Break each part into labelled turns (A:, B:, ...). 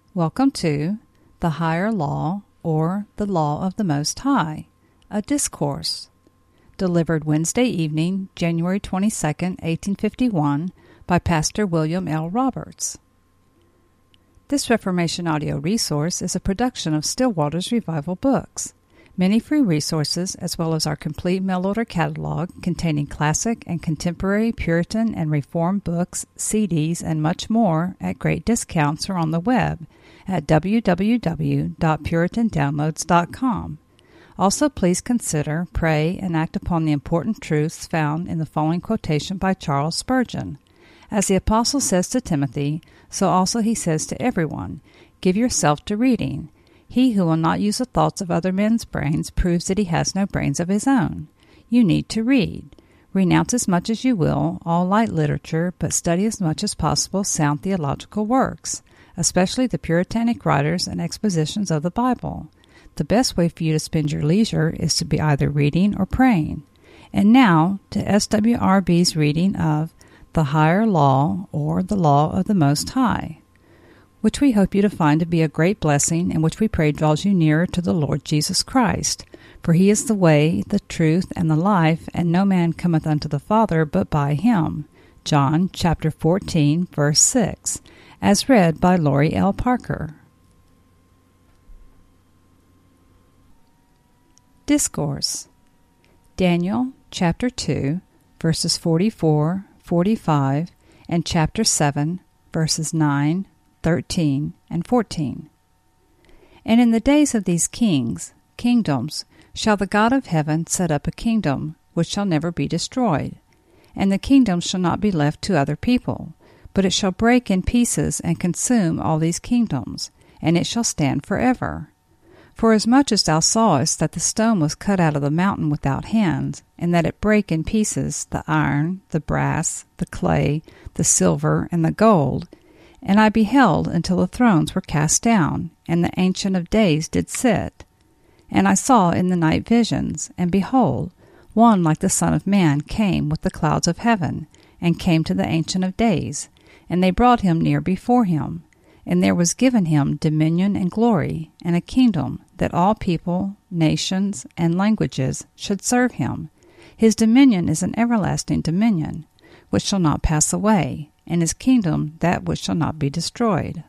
A: Welcome to The Higher Law, or The Law of the Most High, a discourse, delivered Wednesday evening, January 22nd, 1851, by Pastor William L. Roberts. This Reformation audio resource is a production of Stillwater's Revival Books. Many free resources, as well as our complete mail-order catalog containing classic and contemporary Puritan and Reformed books, CDs, and much more at great discounts, are on the web at www.puritandownloads.com. Also, please consider, pray, and act upon the important truths found in the following quotation by Charles Spurgeon. As the Apostle says to Timothy, so also he says to everyone, give yourself to reading. He who will not use the thoughts of other men's brains proves that he has no brains of his own. You need to read. Renounce as much as you will all light literature, but study as much as possible sound theological works, especially the Puritanic writers and expositions of the Bible. The best way for you to spend your leisure is to be either reading or praying. And now to SWRB's reading of The Higher Law, or The Law of the Most High, which we hope you to find to be a great blessing, and which we pray draws you nearer to the Lord Jesus Christ. For he is the way, the truth, and the life, and no man cometh unto the Father but by him. John chapter 14, verse 6, as read by Lori L. Parker. Discourse. Daniel chapter 2, verses 44, 45, and chapter 7, verses 9, 13, and 14. And in the days of these kingdoms, shall the God of heaven set up a kingdom which shall never be destroyed. And the kingdom shall not be left to other people, but it shall break in pieces and consume all these kingdoms, and it shall stand forever. For as much as thou sawest that the stone was cut out of the mountain without hands, and that it brake in pieces the iron, the brass, the clay, the silver, and the gold, and I beheld until the thrones were cast down, and the Ancient of Days did sit. And I saw in the night visions, and behold, one like the Son of Man came with the clouds of heaven, and came to the Ancient of Days, and they brought him near before him. And there was given him dominion and glory, and a kingdom, that all people, nations, and languages should serve him. His dominion is an everlasting dominion, which shall not pass away, and his kingdom that which shall not be destroyed.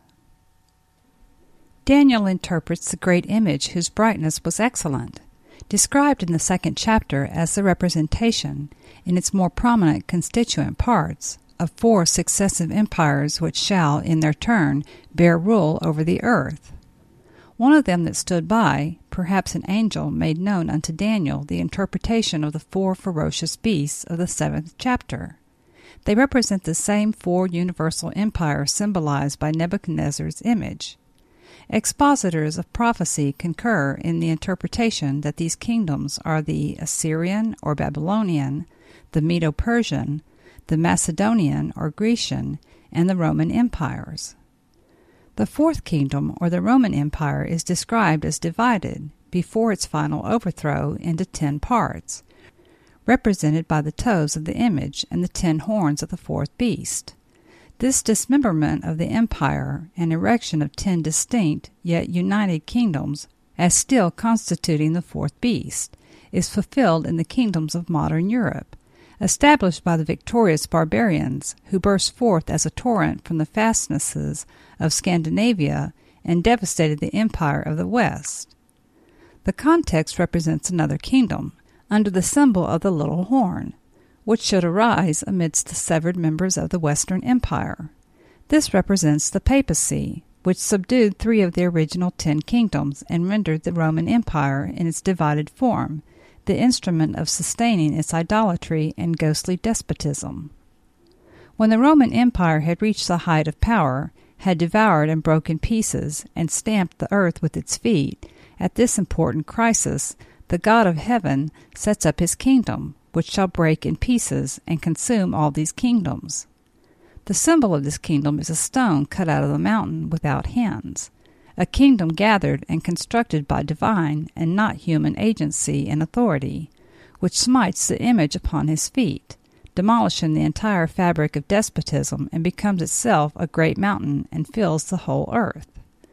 A: Daniel interprets the great image whose brightness was excellent, described in the second chapter as the representation, in its more prominent constituent parts, of 4 successive empires which shall, in their turn, bear rule over the earth. One of them that stood by, perhaps an angel, made known unto Daniel the interpretation of the 4 ferocious beasts of the 7th chapter. They represent the same 4 universal empires symbolized by Nebuchadnezzar's image. Expositors of prophecy concur in the interpretation that these kingdoms are the Assyrian or Babylonian, the Medo-Persian, the Macedonian or Grecian, and the Roman empires. The 4th kingdom, or the Roman Empire, is described as divided, before its final overthrow, into 10 parts, represented by the toes of the image and the 10 horns of the 4th beast. This dismemberment of the empire and erection of 10 distinct yet united kingdoms, as still constituting the 4th beast, is fulfilled in the kingdoms of modern Europe, established by the victorious barbarians who burst forth as a torrent from the fastnesses of Scandinavia and devastated the empire of the West. The context represents another kingdom, under the symbol of the little horn, which should arise amidst the severed members of the Western Empire. This represents the papacy, which subdued 3 of the original 10 kingdoms and rendered the Roman Empire, in its divided form, the instrument of sustaining its idolatry and ghostly despotism. When the Roman Empire had reached the height of power, had devoured and broken pieces, and stamped the earth with its feet, at this important crisis, the God of heaven sets up his kingdom, which shall break in pieces and consume all these kingdoms. The symbol of this kingdom is a stone cut out of the mountain without hands, a kingdom gathered and constructed by divine and not human agency and authority, which smites the image upon his feet, demolishing the entire fabric of despotism, and becomes itself a great mountain and fills the whole earth.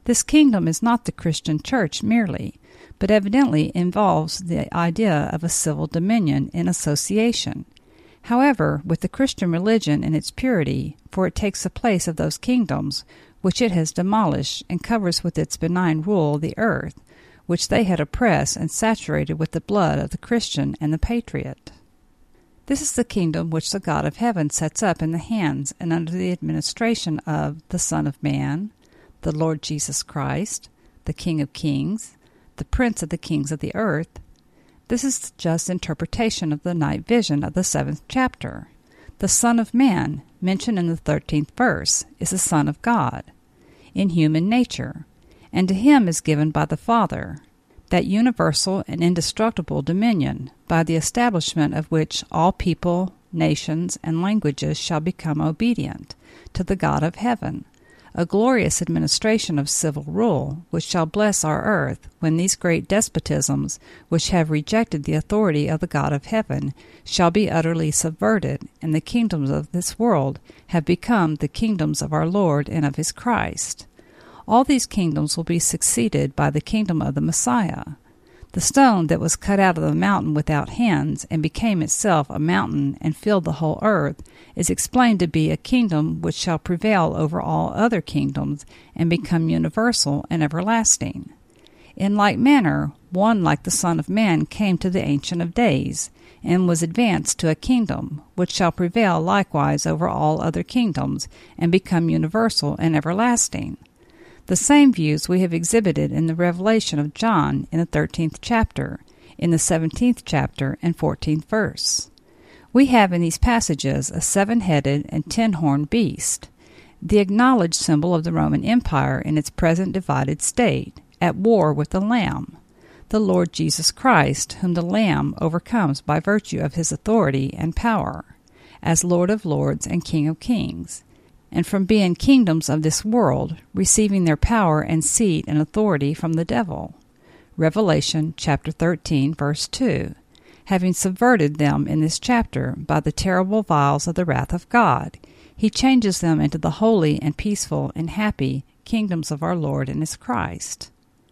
A: This kingdom is not the Christian church merely, but evidently involves the idea of a civil dominion in association. However, with the Christian religion in its purity, for it takes the place of those kingdoms which it has demolished, and covers with its benign rule the earth, which they had oppressed and saturated with the blood of the Christian and the patriot. This is the kingdom which the God of heaven sets up in the hands and under the administration of the Son of Man, the Lord Jesus Christ, the King of kings, the Prince of the kings of the earth. This is the just interpretation of the night vision of the 7th chapter. The Son of Man, mentioned in the 13th verse, is the Son of God, in human nature, and to him is given by the Father that universal and indestructible dominion, by the establishment of which all people, nations, and languages shall become obedient to the God of heaven, a glorious administration of civil rule, which shall bless our earth, when these great despotisms, which have rejected the authority of the God of heaven, shall be utterly subverted, and the kingdoms of this world have become the kingdoms of our Lord and of his Christ. All these kingdoms will be succeeded by the kingdom of the Messiah. The stone that was cut out of the mountain without hands, and became itself a mountain and filled the whole earth, is explained to be a kingdom which shall prevail over all other kingdoms, and become universal and everlasting. In like manner, one like the Son of Man came to the Ancient of Days, and was advanced to a kingdom, which shall prevail likewise over all other kingdoms, and become universal and everlasting. The same views we have exhibited in the revelation of John in the 13th chapter, in the 17th chapter, and 14th verse. We have in these passages a 7-headed and 10-horned beast, the acknowledged symbol of the Roman Empire in its present divided state, at war with the Lamb, the Lord Jesus Christ, whom the Lamb overcomes by virtue of his authority and power, as Lord of lords and King of kings, and from being kingdoms of this world, receiving their power and seat and authority from the devil. Revelation chapter 13, verse 2. Having subverted them in this chapter by the terrible vials of the wrath of God, he changes them into the holy and peaceful and happy kingdoms of our Lord and his Christ.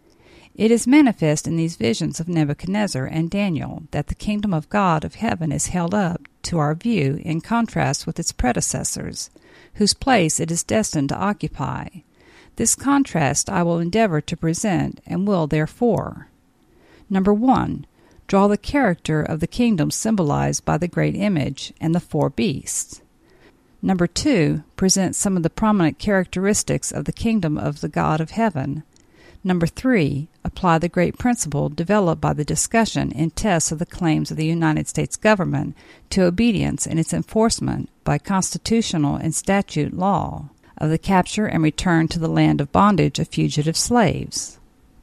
A: It is manifest in these visions of Nebuchadnezzar and Daniel that the kingdom of God of heaven is held up to our view in contrast with its predecessors, whose place it is destined to occupy. This contrast I will endeavor to present, and will therefore: Number 1. Draw the character of the kingdom symbolized by the great image and the 4 beasts. Number 2. Present some of the prominent characteristics of the kingdom of the God of heaven. Number 3. Apply the great principle developed by the discussion in tests of the claims of the United States government to obedience in its enforcement by constitutional and statute law of the capture and return to the land of bondage of fugitive slaves.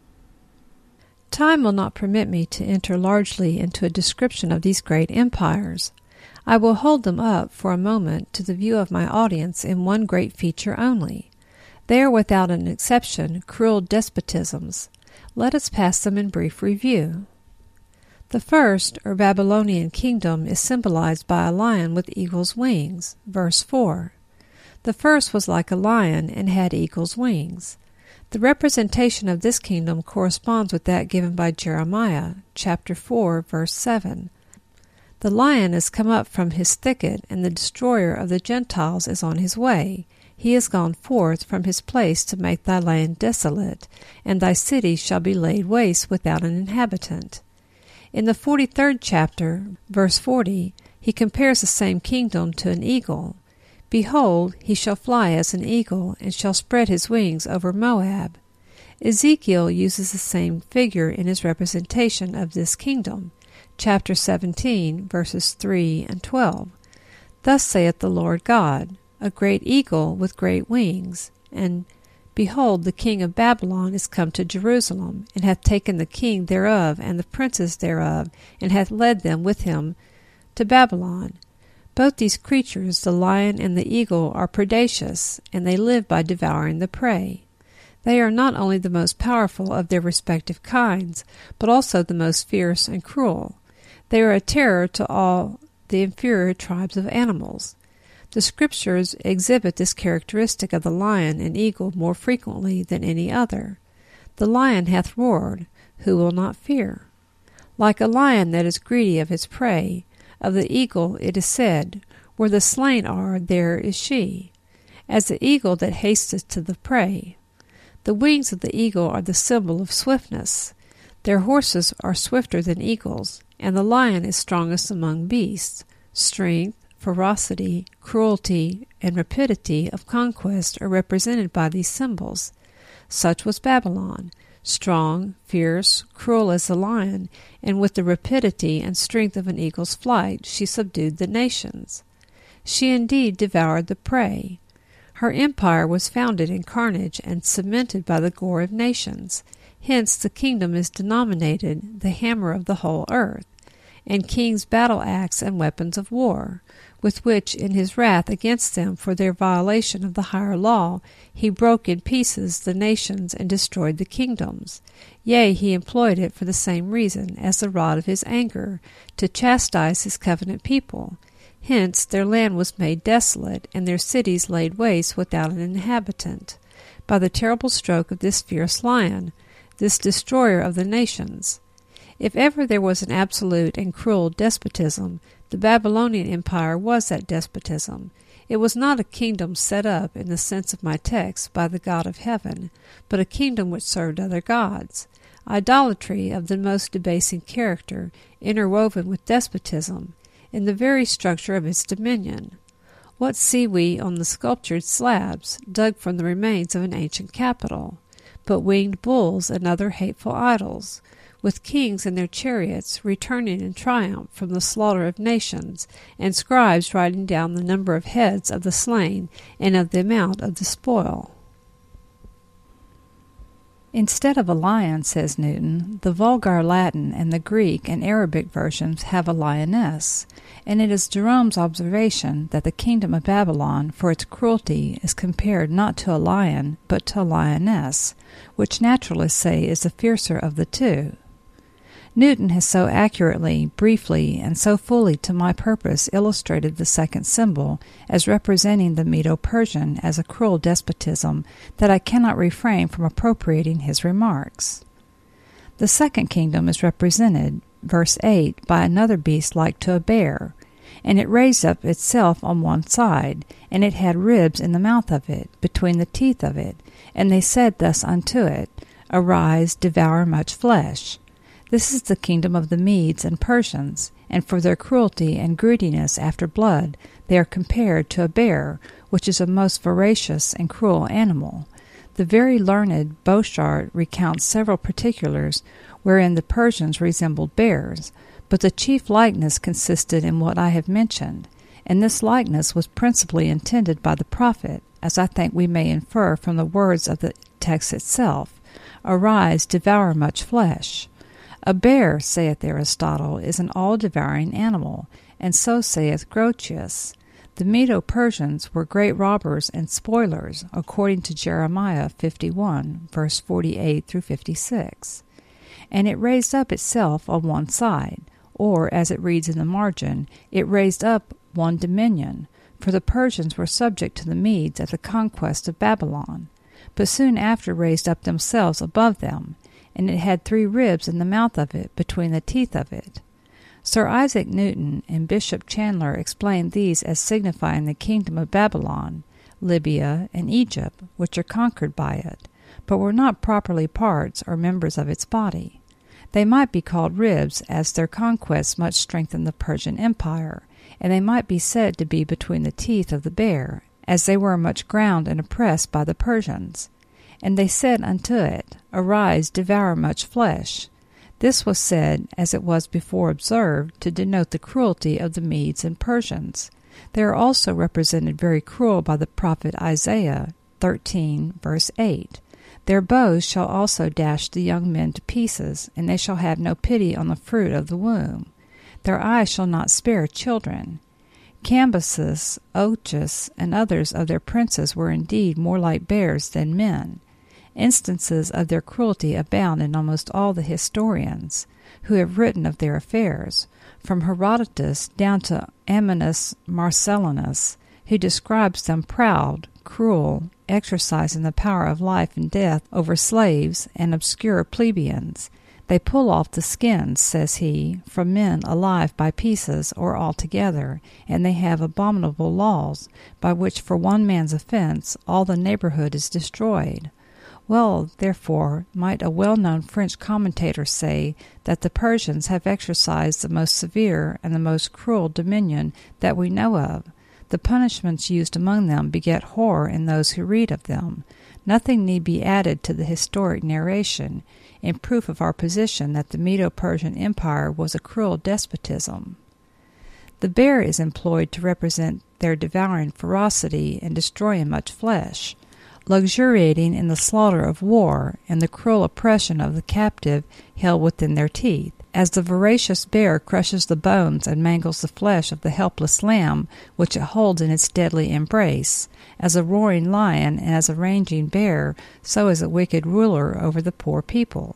A: Time will not permit me to enter largely into a description of these great empires. I will hold them up for a moment to the view of my audience in one great feature only. They are without an exception cruel despotisms. Let us pass them in brief review. The first, or Babylonian kingdom, is symbolized by a lion with eagle's wings, verse 4. The first was like a lion and had eagle's wings. The representation of this kingdom corresponds with that given by Jeremiah, chapter 4, verse 7. The lion is come up from his thicket, and the destroyer of the Gentiles is on his way. He is gone forth from his place to make thy land desolate, and thy cities shall be laid waste without an inhabitant. In the 43rd chapter, verse 40, he compares the same kingdom to an eagle. Behold, he shall fly as an eagle, and shall spread his wings over Moab. Ezekiel uses the same figure in his representation of this kingdom, chapter 17, verses 3 and 12. Thus saith the Lord God, a great eagle with great wings, and behold, the king of Babylon is come to Jerusalem, and hath taken the king thereof and the princes thereof, and hath led them with him to Babylon. Both these creatures, the lion and the eagle, are predacious, and they live by devouring the prey. They are not only the most powerful of their respective kinds, but also the most fierce and cruel. They are a terror to all the inferior tribes of animals.
B: The Scriptures exhibit this characteristic of the lion and eagle more frequently than any other. The lion hath roared, who will not fear? Like a lion that is greedy of his prey, of the eagle it is said, where the slain are, there is she, as the eagle that hasteth to the prey. The wings of the eagle are the symbol of swiftness. Their horses are swifter than eagles, and the lion is strongest among beasts. Strength, ferocity, cruelty, and rapidity of conquest are represented by these symbols. Such was Babylon, strong, fierce, cruel as the lion, and with the rapidity and strength of an eagle's flight she subdued the nations. She indeed devoured the prey. Her empire was founded in carnage and cemented by the gore of nations. Hence the kingdom is denominated the hammer of the whole earth, and kings' battle axe and weapons of war, with which in his wrath against them for their violation of the higher law he broke in pieces the nations and destroyed the kingdoms. Yea, he employed it for the same reason as the rod of his anger, to chastise his covenant people. Hence their land was made desolate, and their cities laid waste without an inhabitant, by the terrible stroke of this fierce lion, this destroyer of the nations. If ever there was an absolute and cruel despotism, the Babylonian Empire was that despotism. It was not a kingdom set up, in the sense of my text, by the God of heaven, but a kingdom which served other gods. Idolatry of the most debasing character, interwoven with despotism, in the very structure of its dominion. What see we on the sculptured slabs, dug from the remains of an ancient capital, but winged bulls and other hateful idols, with kings in their chariots returning in triumph from the slaughter of nations, and scribes writing down the number of heads of the slain and of the amount of the spoil.
A: Instead of a lion, says Newton, the vulgar Latin and the Greek and Arabic versions have a lioness, and it is Jerome's observation that the kingdom of Babylon, for its cruelty, is compared not to a lion, but to a lioness, which naturalists say is the fiercer of the two. Newton has so accurately, briefly, and so fully to my purpose illustrated the second symbol as representing the Medo-Persian as a cruel despotism that I cannot refrain from appropriating his remarks. The second kingdom is represented, verse 8, by another beast like to a bear, and it raised up itself on one side, and it had ribs in the mouth of it, between the teeth of it, and they said thus unto it, Arise, devour much flesh. This is the kingdom of the Medes and Persians, and for their cruelty and greediness after blood they are compared to a bear, which is a most voracious and cruel animal. The very learned Bochart recounts several particulars wherein the Persians resembled bears, but the chief likeness consisted in what I have mentioned, and this likeness was principally intended by the prophet, as I think we may infer from the words of the text itself, Arise, devour much flesh. A bear, saith Aristotle, is an all-devouring animal, and so saith Grotius. The Medo-Persians were great robbers and spoilers, according to Jeremiah 51, verse 48 through 56. And it raised up itself on one side, or, as it reads in the margin, it raised up one dominion, for the Persians were subject to the Medes at the conquest of Babylon, but soon after raised up themselves above them, and it had 3 ribs in the mouth of it, between the teeth of it. Sir Isaac Newton and Bishop Chandler explained these as signifying the kingdom of Babylon, Libya, and Egypt, which are conquered by it, but were not properly parts or members of its body. They might be called ribs, as their conquests much strengthened the Persian Empire, and they might be said to be between the teeth of the bear, as they were much ground and oppressed by the Persians. And they said unto it, Arise, devour much flesh. This was said, as it was before observed, to denote the cruelty of the Medes and Persians. They are also represented very cruel by the prophet Isaiah 13, verse 8. Their bows shall also dash the young men to pieces, and they shall have no pity on the fruit of the womb. Their eyes shall not spare children. Cambyses, Ochus, and others of their princes were indeed more like bears than men. Instances of their cruelty abound in almost all the historians who have written of their affairs, from Herodotus down to Ammianus Marcellinus, who describes them proud, cruel, exercising the power of life and death over slaves and obscure plebeians. They pull off the skins, says he, from men alive by pieces or altogether, and they have abominable laws, by which for one man's offense all the neighborhood is destroyed. Well, therefore, might a well-known French commentator say that the Persians have exercised the most severe and the most cruel dominion that we know of. The punishments used among them beget horror in those who read of them. Nothing need be added to the historic narration, in proof of our position that the Medo-Persian Empire was a cruel despotism. The bear is employed to represent their devouring ferocity and destroying much flesh, luxuriating in the slaughter of war and the cruel oppression of the captive held within their teeth. As the voracious bear crushes the bones and mangles the flesh of the helpless lamb which it holds in its deadly embrace, as a roaring lion and as a raging bear, so is a wicked ruler over the poor people.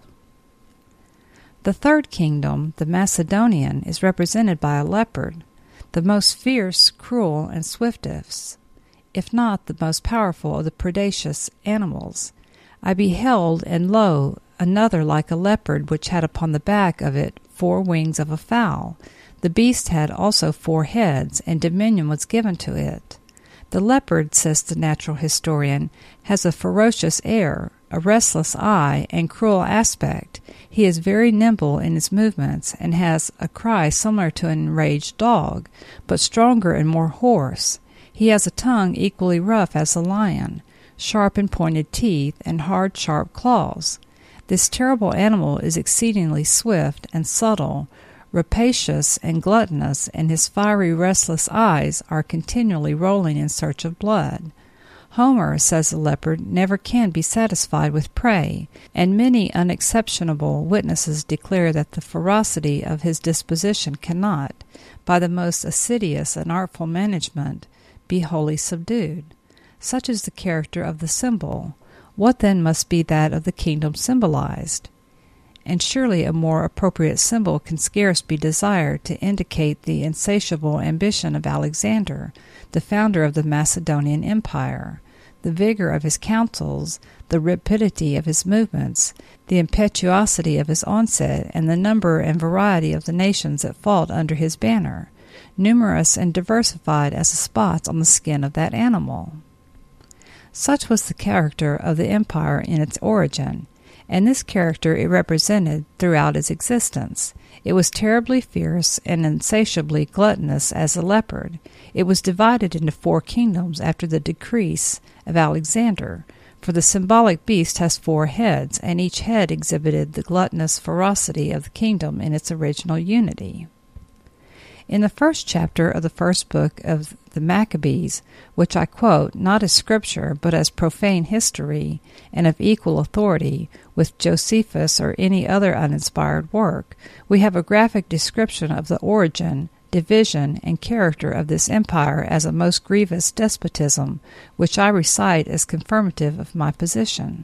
A: The third kingdom, the Macedonian, is represented by a leopard, the most fierce, cruel, and swiftest, if not the most powerful of the predaceous animals. I beheld, and lo, another like a leopard, which had upon the back of it 4 wings of a fowl. The beast had also 4 heads, and dominion was given to it. The leopard, says the natural historian, has a ferocious air, a restless eye, and cruel aspect. He is very nimble in his movements, and has a cry similar to an enraged dog, but stronger and more hoarse. He has a tongue equally rough as a lion, sharp and pointed teeth, and hard, sharp claws. This terrible animal is exceedingly swift and subtle, rapacious and gluttonous, and his fiery, restless eyes are continually rolling in search of blood. Homer, says the leopard, never can be satisfied with prey, and many unexceptionable witnesses declare that the ferocity of his disposition cannot, by the most assiduous and artful management, be wholly subdued. Such is the character of the symbol. What then must be that of the kingdom symbolized? And surely a more appropriate symbol can scarce be desired to indicate the insatiable ambition of Alexander, the founder of the Macedonian Empire, the vigor of his counsels, the rapidity of his movements, the impetuosity of his onset, and the number and variety of the nations that fought under his banner, numerous and diversified as the spots on the skin of that animal. Such was the character of the empire in its origin, and this character it represented throughout its existence. It was terribly fierce and insatiably gluttonous as a leopard. It was divided into 4 kingdoms after the decrease of Alexander, for the symbolic beast has 4 heads, and each head exhibited the gluttonous ferocity of the kingdom in its original unity. In the first chapter of the first book of the Maccabees, which I quote not as scripture but as profane history and of equal authority with Josephus or any other uninspired work, we have a graphic description of the origin, division, and character of this empire as a most grievous despotism, which I recite as confirmative of my position.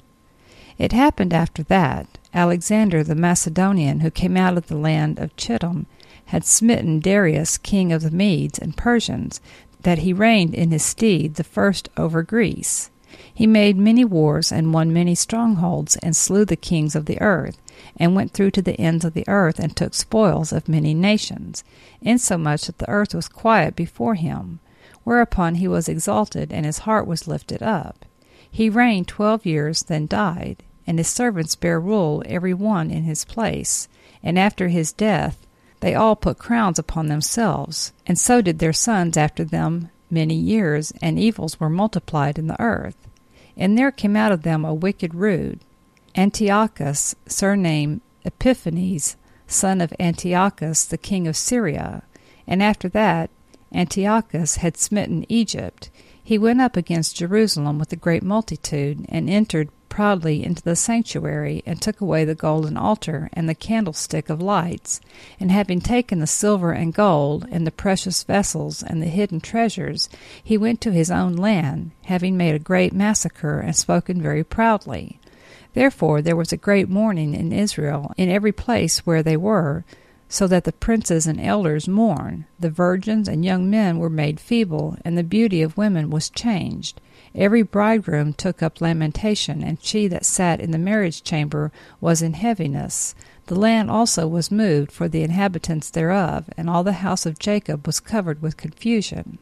A: It happened after that, Alexander the Macedonian, who came out of the land of Chittim, had smitten Darius, king of the Medes and Persians, that he reigned in his stead the first over Greece. He made many wars and won many strongholds, and slew the kings of the earth, and went through to the ends of the earth, and took spoils of many nations, insomuch that the earth was quiet before him. Whereupon he was exalted, and his heart was lifted up. He reigned 12 years, then died, and his servants bare rule every one in his place. And after his death they all put crowns upon themselves, and so did their sons after them many years, and evils were multiplied in the earth. And there came out of them a wicked root, Antiochus, surnamed Epiphanes, son of Antiochus the king of Syria. And after that Antiochus had smitten Egypt, he went up against Jerusalem with a great multitude, and entered proudly into the sanctuary, and took away the golden altar and the candlestick of lights, and having taken the silver and gold, and the precious vessels, and the hidden treasures, he went to his own land, having made a great massacre, and spoken very proudly. Therefore there was a great mourning in Israel in every place where they were, so that the princes and elders mourned. The virgins and young men were made feeble, and the beauty of women was changed. Every bridegroom took up lamentation, and she that sat in the marriage chamber was in heaviness. The land also was moved for the inhabitants thereof, and all the house of Jacob was covered with confusion.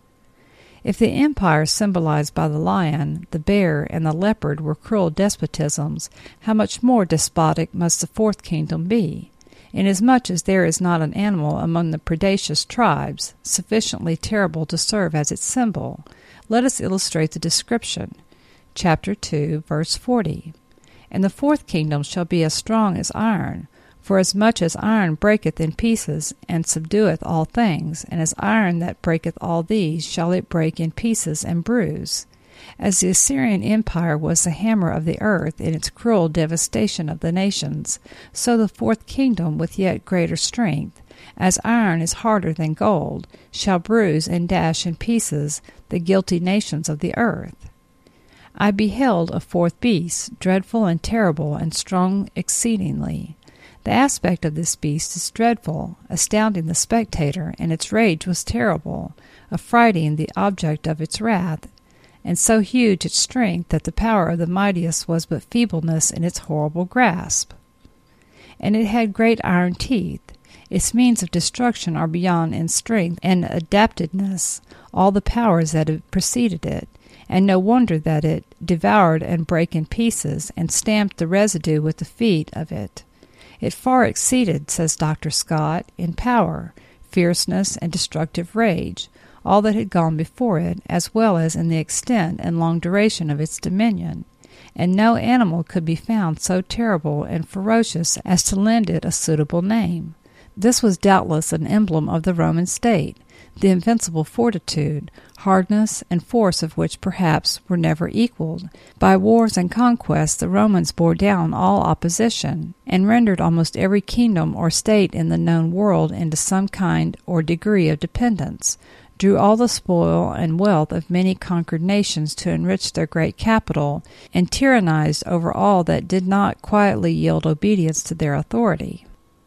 A: If the empire symbolized by the lion, the bear, and the leopard were cruel despotisms, how much more despotic must the fourth kingdom be? Inasmuch as there is not an animal among the predaceous tribes sufficiently terrible to serve as its symbol, let us illustrate the description. Chapter 2, verse 40. And the fourth kingdom shall be as strong as iron, for as much as iron breaketh in pieces, and subdueth all things, and as iron that breaketh all these shall it break in pieces and bruise. As the Assyrian Empire was the hammer of the earth in its cruel devastation of the nations, so the fourth kingdom, with yet greater strength, as iron is harder than gold, shall bruise and dash in pieces the guilty nations of the earth. I beheld a fourth beast, dreadful and terrible and strong exceedingly. The aspect of this beast is dreadful, astounding the spectator, and its rage was terrible, affrighting the object of its wrath, and so huge its strength that the power of the mightiest was but feebleness in its horrible grasp. And it had great iron teeth. Its means of destruction are beyond in strength and adaptedness all the powers that have preceded it, and no wonder that it devoured and brake in pieces, and stamped the residue with the feet of it. It far exceeded, says Dr. Scott, in power, fierceness, and destructive rage, all that had gone before it, as well as in the extent and long duration of its dominion, and no animal could be found so terrible and ferocious as to lend it a suitable name. This was doubtless an emblem of the Roman state, the invincible fortitude, hardness, and force of which perhaps were never equaled. By wars and conquests the Romans bore down all opposition, and rendered almost every kingdom or state in the known world into some kind or degree of dependence, drew all the spoil and wealth of many conquered nations to enrich their great capital, and tyrannized over all that did not quietly yield obedience to their authority.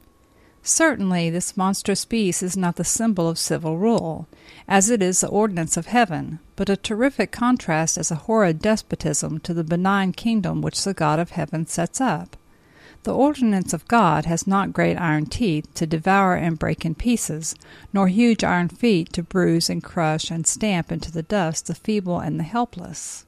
A: Certainly this monstrous beast is not the symbol of civil rule, as it is the ordinance of heaven, but a terrific contrast as a horrid despotism to the benign kingdom which the God of heaven sets up. The ordinance of God has not great iron teeth to devour and break in pieces, nor huge iron feet to bruise and crush and stamp into the dust the feeble and the helpless.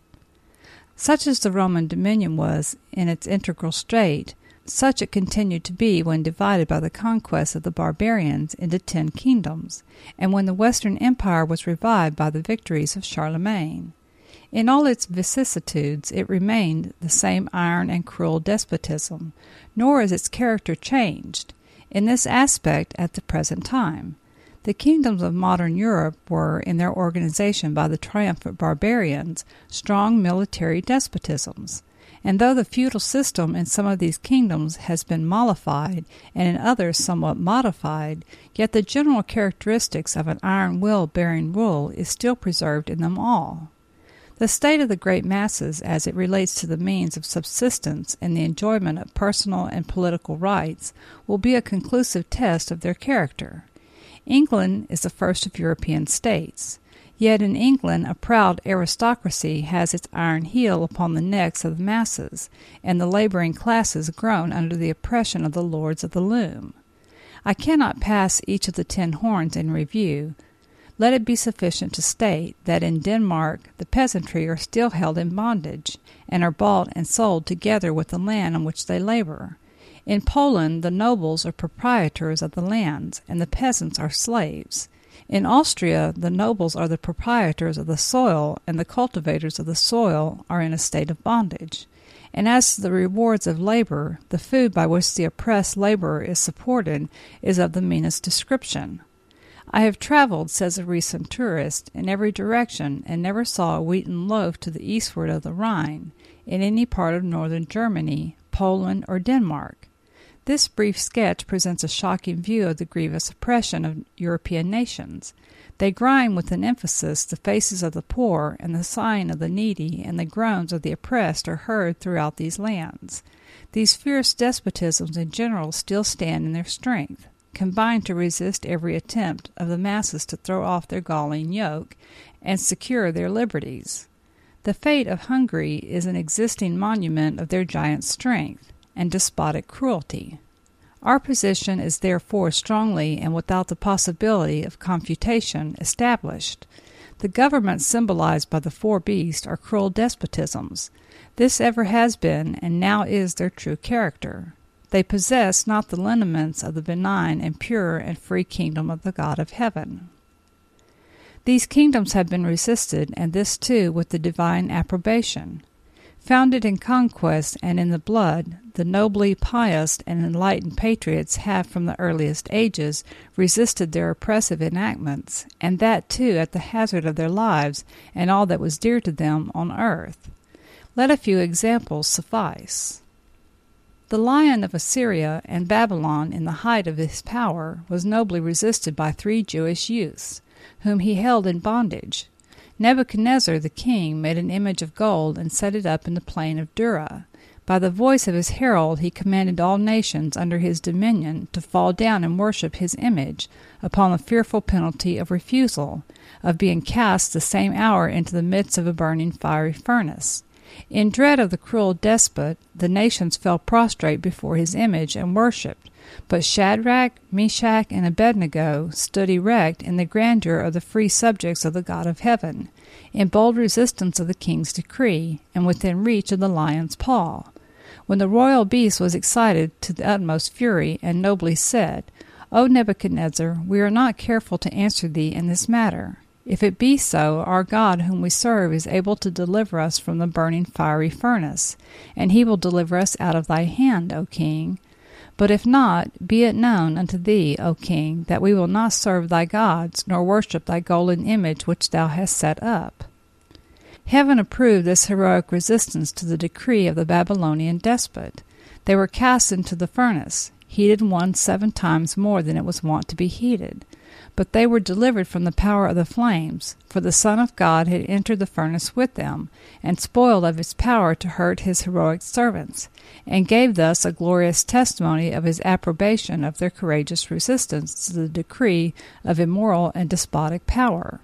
A: Such as the Roman dominion was in its integral state, such it continued to be when divided by the conquest of the barbarians into 10 kingdoms, and when the Western Empire was revived by the victories of Charlemagne. In all its vicissitudes it remained the same iron and cruel despotism, nor is its character changed in this aspect at the present time. The kingdoms of modern Europe were, in their organization by the triumphant barbarians, strong military despotisms. And though the feudal system in some of these kingdoms has been mollified, and in others somewhat modified, yet the general characteristics of an iron will bearing rule is still preserved in them all. The state of the great masses as it relates to the means of subsistence and the enjoyment of personal and political rights will be a conclusive test of their character. England is the first of European states. Yet in England a proud aristocracy has its iron heel upon the necks of the masses, and the laboring classes groan under the oppression of the lords of the loom. I cannot pass each of the 10 horns in review. Let it be sufficient to state that in Denmark the peasantry are still held in bondage, and are bought and sold together with the land on which they labor. In Poland the nobles are proprietors of the lands, and the peasants are slaves. In Austria, the nobles are the proprietors of the soil, and the cultivators of the soil are in a state of bondage. And as to the rewards of labor, the food by which the oppressed laborer is supported is of the meanest description. I have traveled, says a recent tourist, in every direction, and never saw a wheaten loaf to the eastward of the Rhine, in any part of northern Germany, Poland, or Denmark. This brief sketch presents a shocking view of the grievous oppression of European nations. They grind with an emphasis the faces of the poor, and the sighing of the needy and the groans of the oppressed are heard throughout these lands. These fierce despotisms in general still stand in their strength. combined to resist every attempt of the masses to throw off their galling yoke and secure their liberties. The fate of Hungary is an existing monument of their giant strength and despotic cruelty. Our position is therefore strongly and without the possibility of confutation established. The governments symbolized by the four beasts are cruel despotisms. This ever has been and now is their true character. They possess not the lineaments of the benign and pure and free kingdom of the God of heaven. These kingdoms have been resisted, and this too with the divine approbation. Founded in conquest and in the blood, the nobly pious and enlightened patriots have from the earliest ages resisted their oppressive enactments, and that too at the hazard of their lives and all that was dear to them on earth. Let a few examples suffice. The lion of Assyria and Babylon in the height of his power was nobly resisted by 3 Jewish youths, whom he held in bondage. Nebuchadnezzar the king made an image of gold and set it up in the plain of Dura. By the voice of his herald he commanded all nations under his dominion to fall down and worship his image, upon the fearful penalty of refusal, of being cast the same hour into the midst of a burning fiery furnace. In dread of the cruel despot, the nations fell prostrate before his image and worshipped. But Shadrach, Meshach, and Abednego stood erect in the grandeur of the free subjects of the God of heaven, in bold resistance of the king's decree, and within reach of the lion's paw. When the royal beast was excited to the utmost fury, and nobly said, O Nebuchadnezzar, we are not careful to answer thee in this matter. If it be so, our God whom we serve is able to deliver us from the burning fiery furnace, and he will deliver us out of thy hand, O king. But if not, be it known unto thee, O king, that we will not serve thy gods, nor worship thy golden image which thou hast set up. Heaven approved this heroic resistance to the decree of the Babylonian despot. They were cast into the furnace, heated 7 times more than it was wont to be heated. But they were delivered from the power of the flames, for the Son of God had entered the furnace with them, and spoiled of its power to hurt his heroic servants, and gave thus a glorious testimony of his approbation of their courageous resistance to the decree of immoral and despotic power.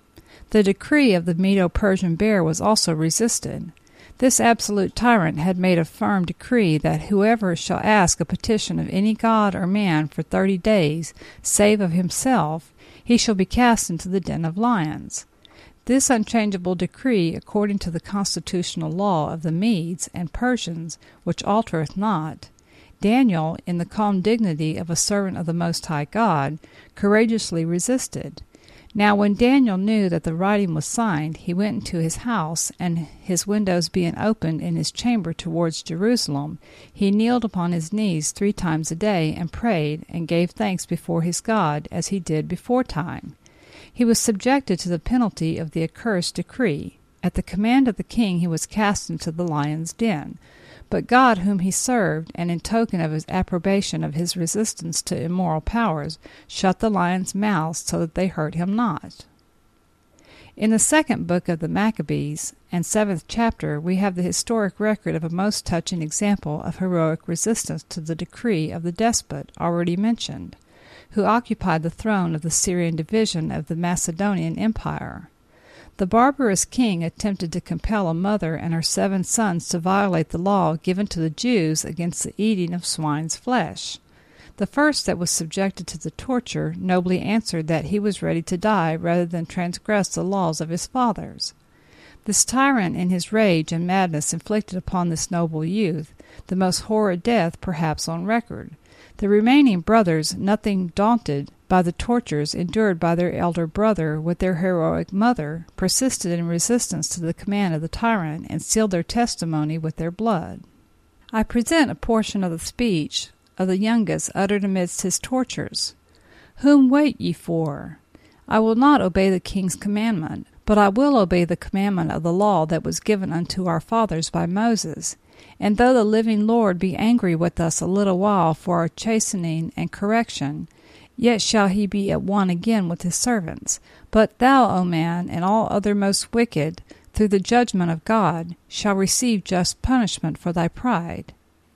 A: The decree of the Medo-Persian bear was also resisted. This absolute tyrant had made a firm decree that whoever shall ask a petition of any god or man for 30 days, save of himself, he shall be cast into the den of lions. This unchangeable decree, according to the constitutional law of the Medes and Persians, which altereth not, Daniel, in the calm dignity of a servant of the Most High God, courageously resisted. Now when Daniel knew that the writing was signed, he went into his house, and his windows being opened in his chamber towards Jerusalem, he kneeled upon his knees 3 times a day, and prayed, and gave thanks before his God, as he did beforetime. He was subjected to the penalty of the accursed decree. At the command of the king he was cast into the lion's den. But God whom he served, and in token of his approbation of his resistance to immoral powers, shut the lions' mouths so that they hurt him not. In the 2nd book of the Maccabees, and 7th chapter, we have the historic record of a most touching example of heroic resistance to the decree of the despot already mentioned, who occupied the throne of the Syrian division of the Macedonian Empire. The barbarous king attempted to compel a mother and her 7 sons to violate the law given to the Jews against the eating of swine's flesh. The first that was subjected to the torture nobly answered that he was ready to die rather than transgress the laws of his fathers. This tyrant in his rage and madness inflicted upon this noble youth the most horrid death perhaps on record. The remaining brothers, nothing daunted by the tortures endured by their elder brother with their heroic mother, persisted in resistance to the command of the tyrant, and sealed their testimony with their blood. I present a portion of the speech of the youngest uttered amidst his tortures. Whom wait ye for? I will not obey the king's commandment, but I will obey the commandment of the law that was given unto our fathers by Moses. And though the living Lord be angry with us a little while for our chastening and correction, yet shall he be at one again with his servants. But thou, O man, and all other most wicked, through the judgment of God, shall receive just punishment for thy pride.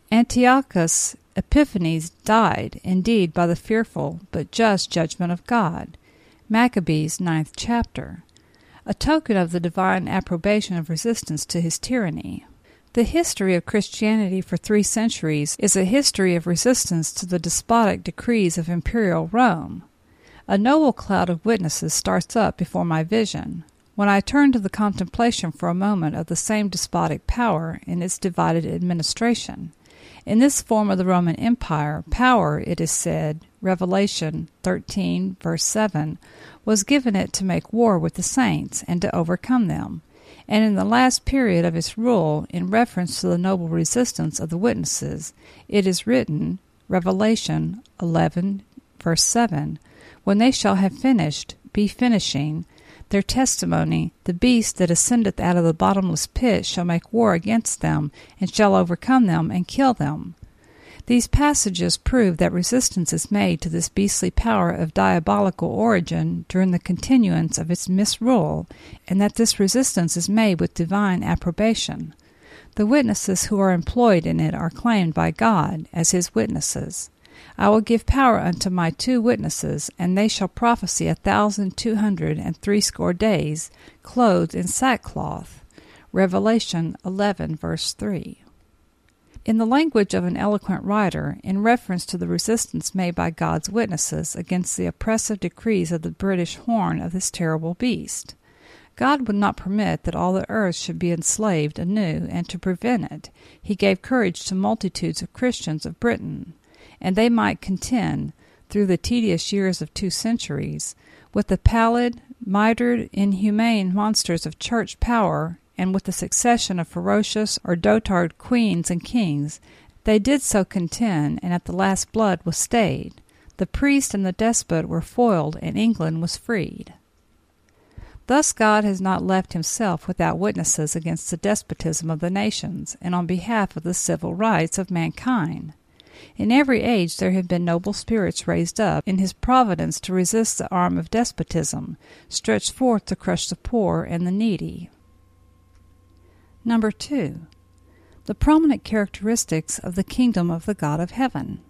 A: Antiochus Epiphanes died, indeed, by the fearful but just judgment of God. Maccabees, 9th chapter. A token of the divine approbation of resistance to his tyranny. The history of Christianity for 3 centuries is a history of resistance to the despotic decrees of imperial Rome. A noble cloud of witnesses starts up before my vision, when I turn to the contemplation for a moment of the same despotic power in its divided administration. In this form of the Roman Empire, power, it is said, Revelation 13, verse 7, was given it to make war with the saints and to overcome them. And in the last period of its rule, in reference to the noble resistance of the witnesses, it is written, Revelation 11, verse 7, when they shall have finished, be finishing, their testimony, the beast that ascendeth out of the bottomless pit shall make war against them, and shall overcome them, and kill them. These passages prove that resistance is made to this beastly power of diabolical origin during the continuance of its misrule, and that this resistance is made with divine approbation. The witnesses who are employed in it are claimed by God as his witnesses. I will give power unto my 2 witnesses, and they shall prophesy 1,260 days, clothed in sackcloth. Revelation 11, verse 3. In the language of an eloquent writer, in reference to the resistance made by God's witnesses against the oppressive decrees of the British horn of this terrible beast, God would not permit that all the earth should be enslaved anew, and to prevent it, he gave courage to multitudes of Christians of Britain, and they might contend, through the tedious years of 2 centuries, with the pallid, mitred, inhumane monsters of church power, and with the succession of ferocious or dotard queens and kings. They did so contend, and at the last blood was stayed. The priest and the despot were foiled, and England was freed. Thus God has not left himself without witnesses against the despotism of the nations, and on behalf of the civil rights of mankind. In every age there have been noble spirits raised up in his providence to resist the arm of despotism, stretched forth to crush the poor and the needy. Number 2. The prominent characteristics of the kingdom of the God of heaven.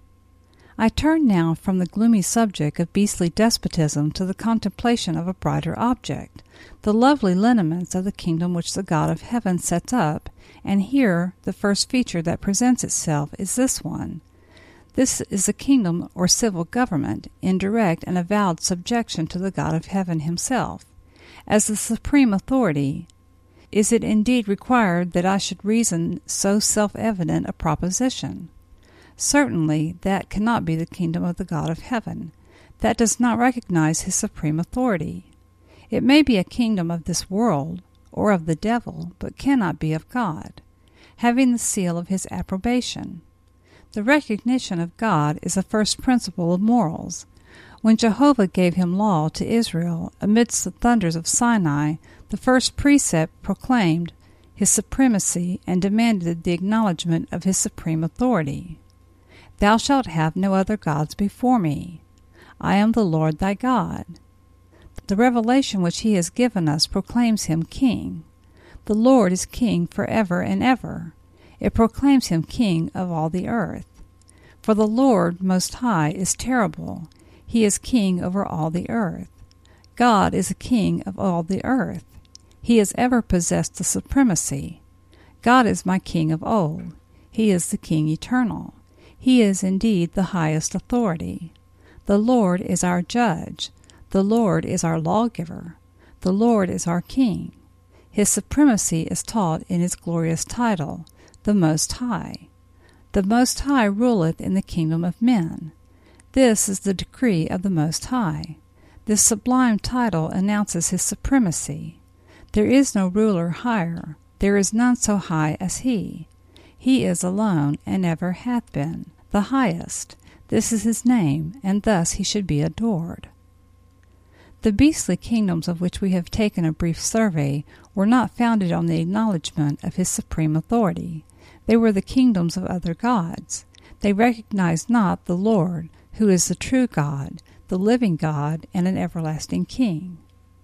A: I turn now from the gloomy subject of beastly despotism to the contemplation of a brighter object, the lovely lineaments of the kingdom which the God of heaven sets up, and here the first feature that presents itself is this one. This is the kingdom or civil government, in direct and avowed subjection to the God of heaven himself. As the supreme authority, is it indeed required that I should reason so self-evident a proposition? Certainly that cannot be the kingdom of the God of heaven. That does not recognize his supreme authority. It may be a kingdom of this world, or of the devil, but cannot be of God, having the seal of his approbation. The recognition of God is a first principle of morals. When Jehovah gave him law to Israel amidst the thunders of Sinai, the first precept proclaimed his supremacy and demanded the acknowledgment of his supreme authority. Thou shalt have no other gods before me. I am the Lord thy God. The revelation which he has given us proclaims him king. The Lord is king forever and ever. It proclaims him king of all the earth. For the Lord Most High is terrible. He is king over all the earth. God is a king of all the earth. He has ever possessed the supremacy. God is my king of old. He is the king eternal. He is indeed the highest authority. The Lord is our judge. The Lord is our lawgiver. The Lord is our king. His supremacy is taught in his glorious title, the Most High. The Most High ruleth in the kingdom of men. This is the decree of the Most High. This sublime title announces his supremacy. There is no ruler higher. There is none so high as he. He is alone, and ever hath been, the highest. This is his name, and thus he should be adored. The beastly kingdoms of which we have taken a brief survey were not founded on the acknowledgment of his supreme authority. They were the kingdoms of other gods. They recognized not the Lord, who is the true God, the living God, and an everlasting King.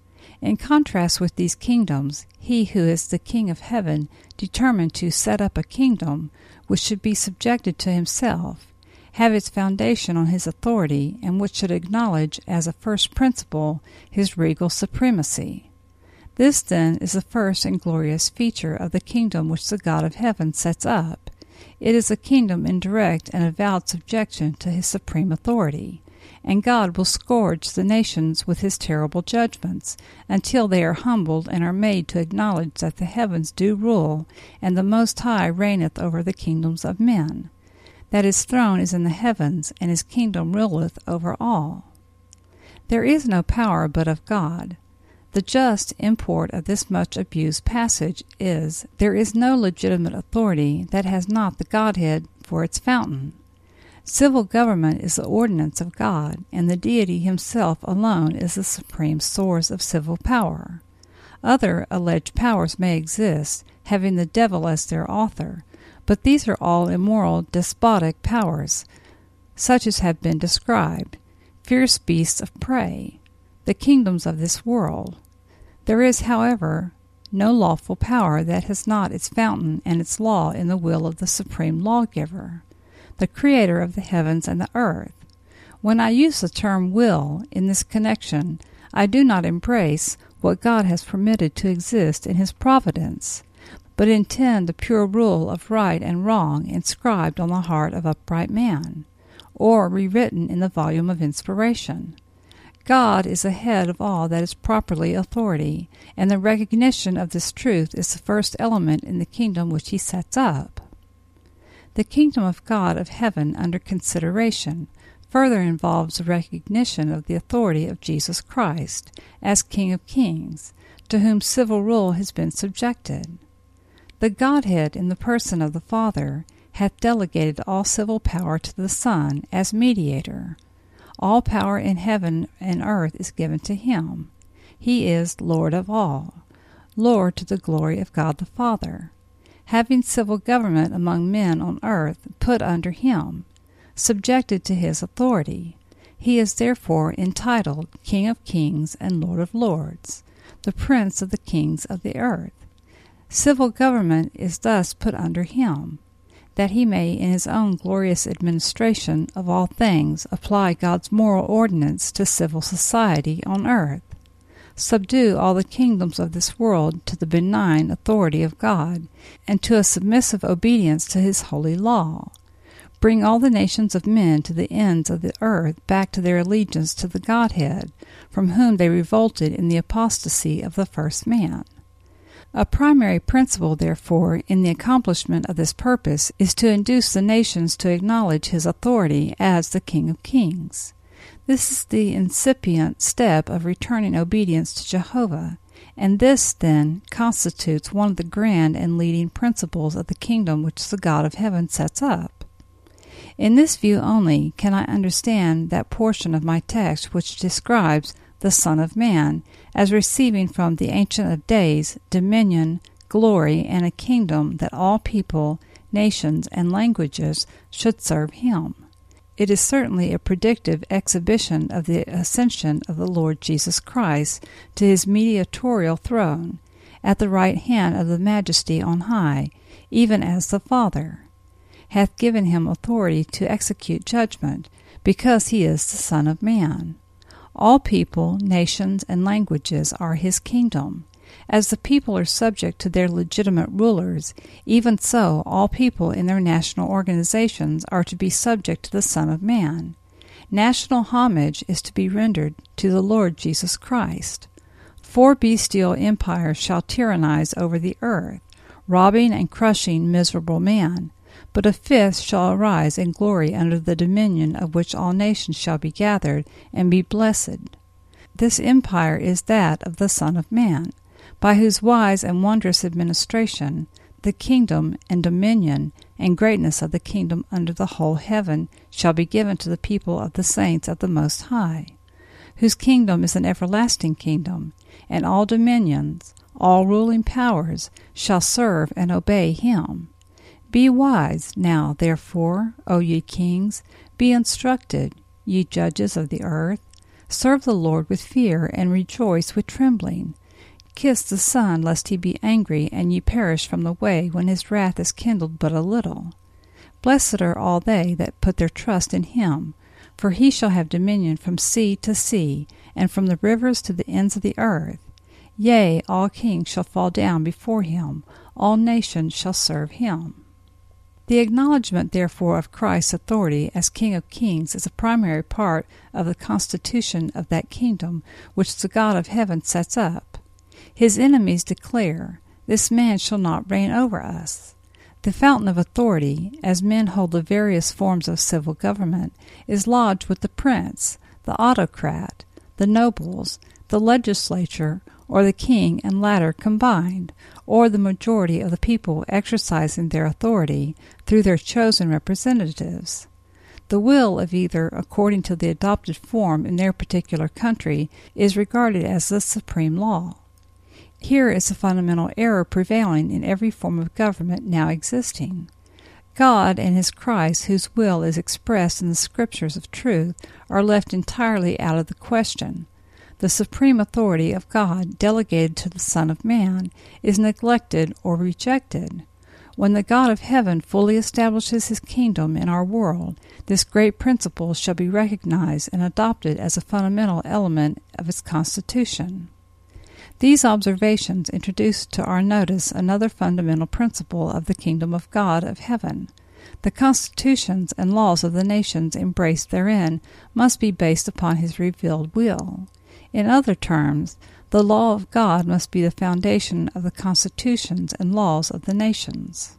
A: In contrast with these kingdoms, he who is the King of heaven determined to set up a kingdom which should be subjected to himself, have its foundation on his authority, and which should acknowledge as a first principle his regal supremacy. This, then, is the first and glorious feature of the kingdom which the God of heaven sets up. It is a kingdom in direct and avowed subjection to his supreme authority, and God will scourge the nations with his terrible judgments, until they are humbled and are made to acknowledge that the heavens do rule, and the Most High reigneth over the kingdoms of men, that his throne is in the heavens, and his kingdom ruleth over all. There is no power but of God. The just import of this much abused passage is, there is no legitimate authority that has not the Godhead for its fountain. Civil government is the ordinance of God, and the deity himself alone is the supreme source of civil power. Other alleged powers may exist, having the devil as their author, but these are all immoral, despotic powers, such as have been described, fierce beasts of prey, the kingdoms of this world. There is, however, no lawful power that has not its fountain and its law in the will of the supreme lawgiver, the creator of the heavens and the earth. When I use the term will in this connection, I do not embrace what God has permitted to exist in his providence, but intend the pure rule of right and wrong inscribed on the heart of upright man, or rewritten in the volume of inspiration. God is the head of all that is properly authority, and the recognition of this truth is the first element in the kingdom which he sets up. The kingdom of God of heaven under consideration further involves the recognition of the authority of Jesus Christ as King of kings, to whom civil rule has been subjected. The Godhead in the person of the Father hath delegated all civil power to the Son as mediator. All power in heaven and earth is given to him. He is Lord of all, Lord to the glory of God the Father, having civil government among men on earth put under him, subjected to his authority. He is therefore entitled King of kings and Lord of lords, the Prince of the kings of the earth. Civil government is thus put under him, that he may in his own glorious administration of all things apply God's moral ordinance to civil society on earth, subdue all the kingdoms of this world to the benign authority of God, and to a submissive obedience to his holy law, bring all the nations of men to the ends of the earth back to their allegiance to the Godhead, from whom they revolted in the apostasy of the first man. A primary principle, therefore, in the accomplishment of this purpose is to induce the nations to acknowledge his authority as the King of kings. This is the incipient step of returning obedience to Jehovah, and this, then, constitutes one of the grand and leading principles of the kingdom which the God of heaven sets up. In this view only can I understand that portion of my text which describes the Son of Man as receiving from the Ancient of Days dominion, glory, and a kingdom that all people, nations, and languages should serve him. It is certainly a predictive exhibition of the ascension of the Lord Jesus Christ to his mediatorial throne, at the right hand of the Majesty on high, even as the Father hath given him authority to execute judgment, because he is the Son of Man. All people, nations, and languages are his kingdom. As the people are subject to their legitimate rulers, even so all people in their national organizations are to be subject to the Son of Man. National homage is to be rendered to the Lord Jesus Christ. 4 bestial empires shall tyrannize over the earth, robbing and crushing miserable man, but a 5th shall arise in glory under the dominion of which all nations shall be gathered and be blessed. This empire is that of the Son of Man, by whose wise and wondrous administration the kingdom and dominion and greatness of the kingdom under the whole heaven shall be given to the people of the saints of the Most High, whose kingdom is an everlasting kingdom, and all dominions, all ruling powers, shall serve and obey him. Be wise now, therefore, O ye kings, be instructed, ye judges of the earth. Serve the Lord with fear, and rejoice with trembling. Kiss the Son, lest he be angry, and ye perish from the way, when his wrath is kindled but a little. Blessed are all they that put their trust in him, for he shall have dominion from sea to sea, and from the rivers to the ends of the earth. Yea, all kings shall fall down before him, all nations shall serve him. The acknowledgment, therefore, of Christ's authority as King of kings is a primary part of the constitution of that kingdom which the God of heaven sets up. His enemies declare, "This man shall not reign over us." The fountain of authority, as men hold the various forms of civil government, is lodged with the prince, the autocrat, the nobles, the legislature, or the king and latter combined, or the majority of the people exercising their authority through their chosen representatives. The will of either, according to the adopted form in their particular country, is regarded as the supreme law. Here is a fundamental error prevailing in every form of government now existing. God and his Christ, whose will is expressed in the scriptures of truth, are left entirely out of the question. The supreme authority of God, delegated to the Son of Man, is neglected or rejected. When the God of heaven fully establishes his kingdom in our world, this great principle shall be recognized and adopted as a fundamental element of its constitution. These observations introduce to our notice another fundamental principle of the kingdom of God of heaven. The constitutions and laws of the nations embraced therein must be based upon his revealed will. In other terms, the law of God must be the foundation of the constitutions and laws of the nations.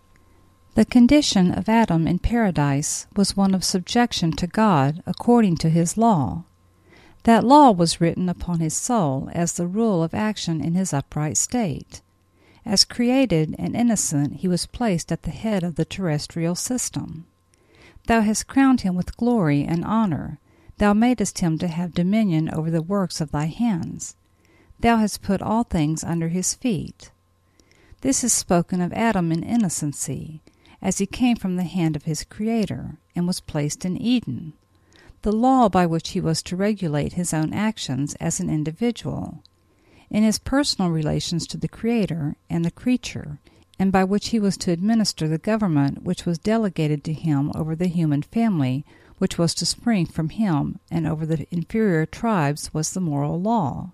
A: The condition of Adam in paradise was one of subjection to God according to his law. That law was written upon his soul as the rule of action in his upright state. As created and innocent, he was placed at the head of the terrestrial system. Thou hast crowned him with glory and honor. Thou madest him to have dominion over the works of thy hands. Thou hast put all things under his feet. This is spoken of Adam in innocency, as he came from the hand of his Creator, and was placed in Eden, the law by which he was to regulate his own actions as an individual, in his personal relations to the Creator and the creature, and by which he was to administer the government which was delegated to him over the human family, which was to spring from him, and over the inferior tribes was the moral law.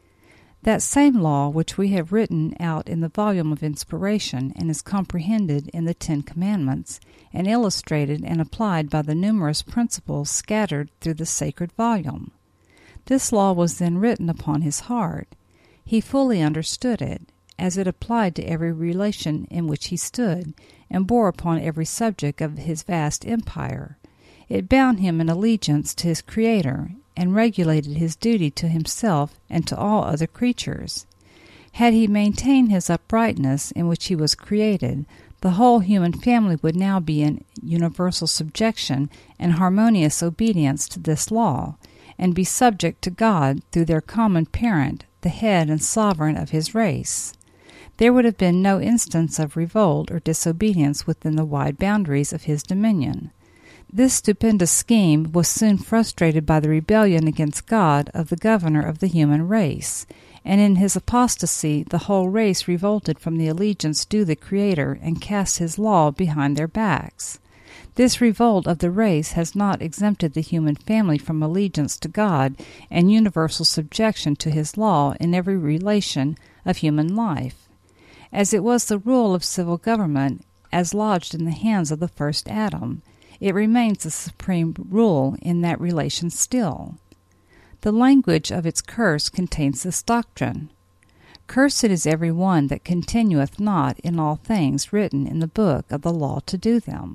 A: That same law which we have written out in the volume of inspiration, and is comprehended in the 10 Commandments, and illustrated and applied by the numerous principles scattered through the sacred volume. This law was then written upon his heart. He fully understood it, as it applied to every relation in which he stood, and bore upon every subject of his vast empire. It bound him in allegiance to his Creator, and regulated his duty to himself and to all other creatures. Had he maintained his uprightness in which he was created, the whole human family would now be in universal subjection and harmonious obedience to this law, and be subject to God through their common parent, the head and sovereign of his race. There would have been no instance of revolt or disobedience within the wide boundaries of his dominion. This stupendous scheme was soon frustrated by the rebellion against God of the governor of the human race, and in his apostasy the whole race revolted from the allegiance due the Creator and cast his law behind their backs. This revolt of the race has not exempted the human family from allegiance to God and universal subjection to his law in every relation of human life. As it was the rule of civil government, as lodged in the hands of the first Adam, it remains the supreme rule in that relation still. The language of its curse contains this doctrine: Cursed is every one that continueth not in all things written in the book of the law to do them.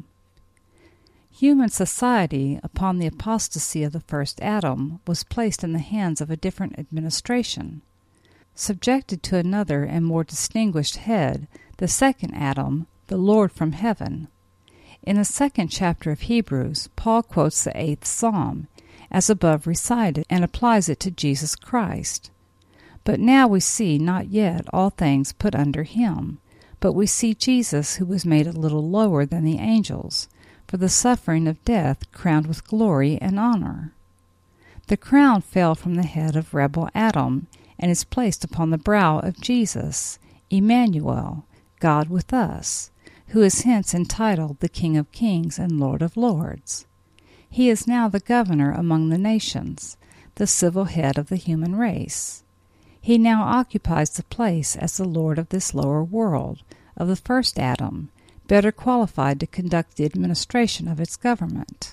A: Human society, upon the apostasy of the first Adam, was placed in the hands of a different administration. Subjected to another and more distinguished head, the second Adam, the Lord from heaven. In the 2nd chapter of Hebrews, Paul quotes the 8th Psalm, as above recited, and applies it to Jesus Christ. But now we see not yet all things put under him, but we see Jesus, who was made a little lower than the angels, for the suffering of death crowned with glory and honor. The crown fell from the head of rebel Adam and is placed upon the brow of Jesus, Emmanuel, God with us, who is hence entitled the King of Kings and Lord of Lords. He is now the governor among the nations, the civil head of the human race. He now occupies the place as the Lord of this lower world, of the first Adam, better qualified to conduct the administration of its government.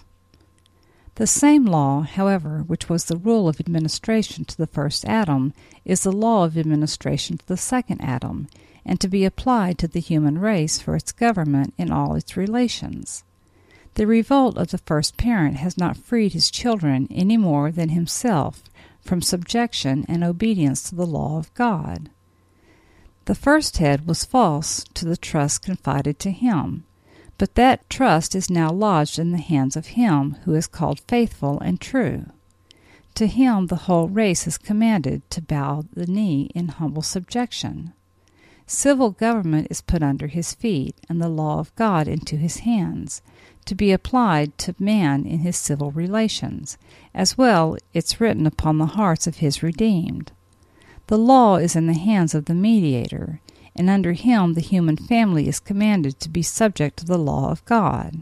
A: The same law, however, which was the rule of administration to the first Adam, is the law of administration to the second Adam, and to be applied to the human race for its government in all its relations. The revolt of the first parent has not freed his children any more than himself from subjection and obedience to the law of God. The first head was false to the trust confided to him, but that trust is now lodged in the hands of him who is called faithful and true. To him the whole race is commanded to bow the knee in humble subjection. Civil government is put under his feet, and the law of God into his hands, to be applied to man in his civil relations, as well it's written upon the hearts of his redeemed. The law is in the hands of the mediator, and under him the human family is commanded to be subject to the law of God.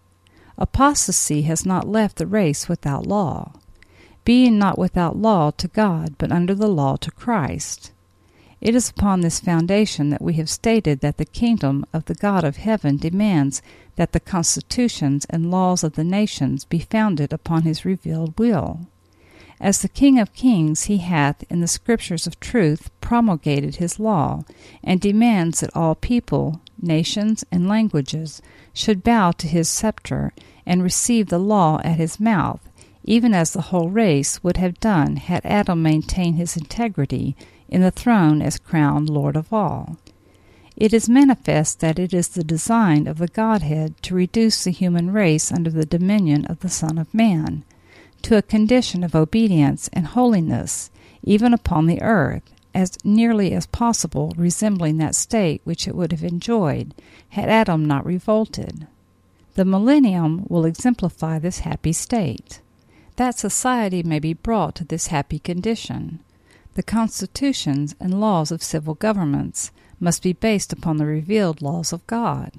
A: Apostasy has not left the race without law, being not without law to God, but under the law to Christ. It is upon this foundation that we have stated that the kingdom of the God of heaven demands that the constitutions and laws of the nations be founded upon his revealed will. As the King of Kings, he hath in the scriptures of truth promulgated his law, and demands that all people, nations, and languages should bow to his scepter and receive the law at his mouth, even as the whole race would have done had Adam maintained his integrity in the throne as crowned Lord of all. It is manifest that it is the design of the Godhead to reduce the human race under the dominion of the Son of Man, to a condition of obedience and holiness, even upon the earth, as nearly as possible resembling that state which it would have enjoyed had Adam not revolted. The millennium will exemplify this happy state. That society may be brought to this happy condition, the constitutions and laws of civil governments must be based upon the revealed laws of God.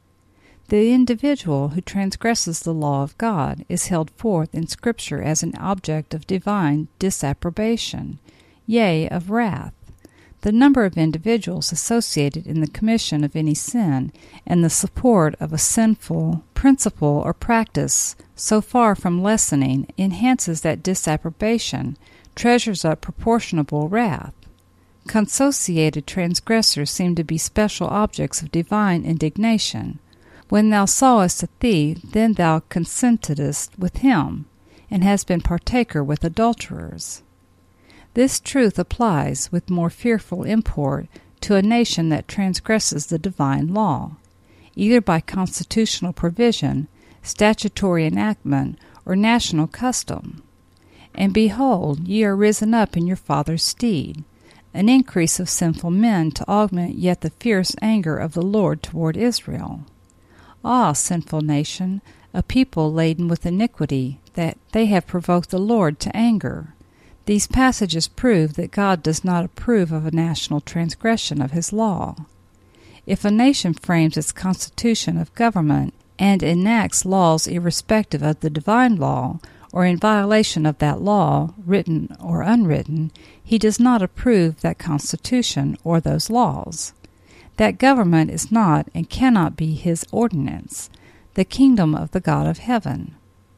A: The individual who transgresses the law of God is held forth in Scripture as an object of divine disapprobation, yea, of wrath. The number of individuals associated in the commission of any sin and the support of a sinful principle or practice, so far from lessening, enhances that disapprobation, treasures up proportionable wrath. Consociated transgressors seem to be special objects of divine indignation. When thou sawest a thief, then thou consentedst with him, and hast been partaker with adulterers. This truth applies with more fearful import to a nation that transgresses the divine law, either by constitutional provision, statutory enactment, or national custom. And behold, ye are risen up in your father's stead, an increase of sinful men to augment yet the fierce anger of the Lord toward Israel. Ah, sinful nation, a people laden with iniquity, that they have provoked the Lord to anger. These passages prove that God does not approve of a national transgression of his law. If a nation frames its constitution of government and enacts laws irrespective of the divine law, or in violation of that law, written or unwritten, he does not approve that constitution or those laws. That government is not and cannot be his ordinance, the kingdom of the God of heaven.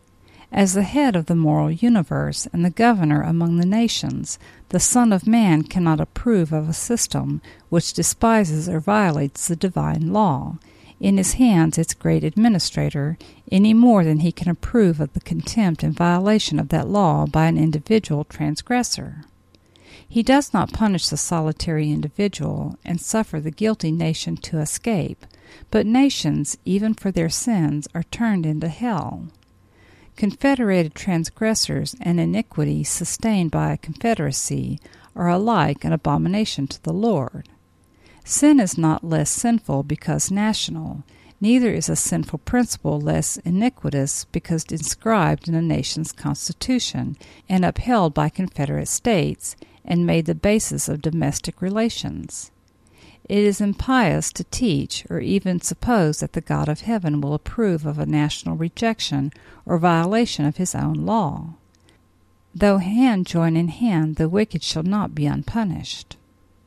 A: As the head of the moral universe and the governor among the nations, the Son of Man cannot approve of a system which despises or violates the divine law, in his hands its great administrator, any more than he can approve of the contempt and violation of that law by an individual transgressor. He does not punish the solitary individual and suffer the guilty nation to escape, but nations, even for their sins, are turned into hell. Confederated transgressors and iniquity sustained by a confederacy are alike an abomination to the Lord. Sin is not less sinful because national. Neither is a sinful principle less iniquitous because inscribed in a nation's constitution and upheld by Confederate states and made the basis of domestic relations. It is impious to teach or even suppose that the God of heaven will approve of a national rejection or violation of his own law. Though hand join in hand, the wicked shall not be unpunished.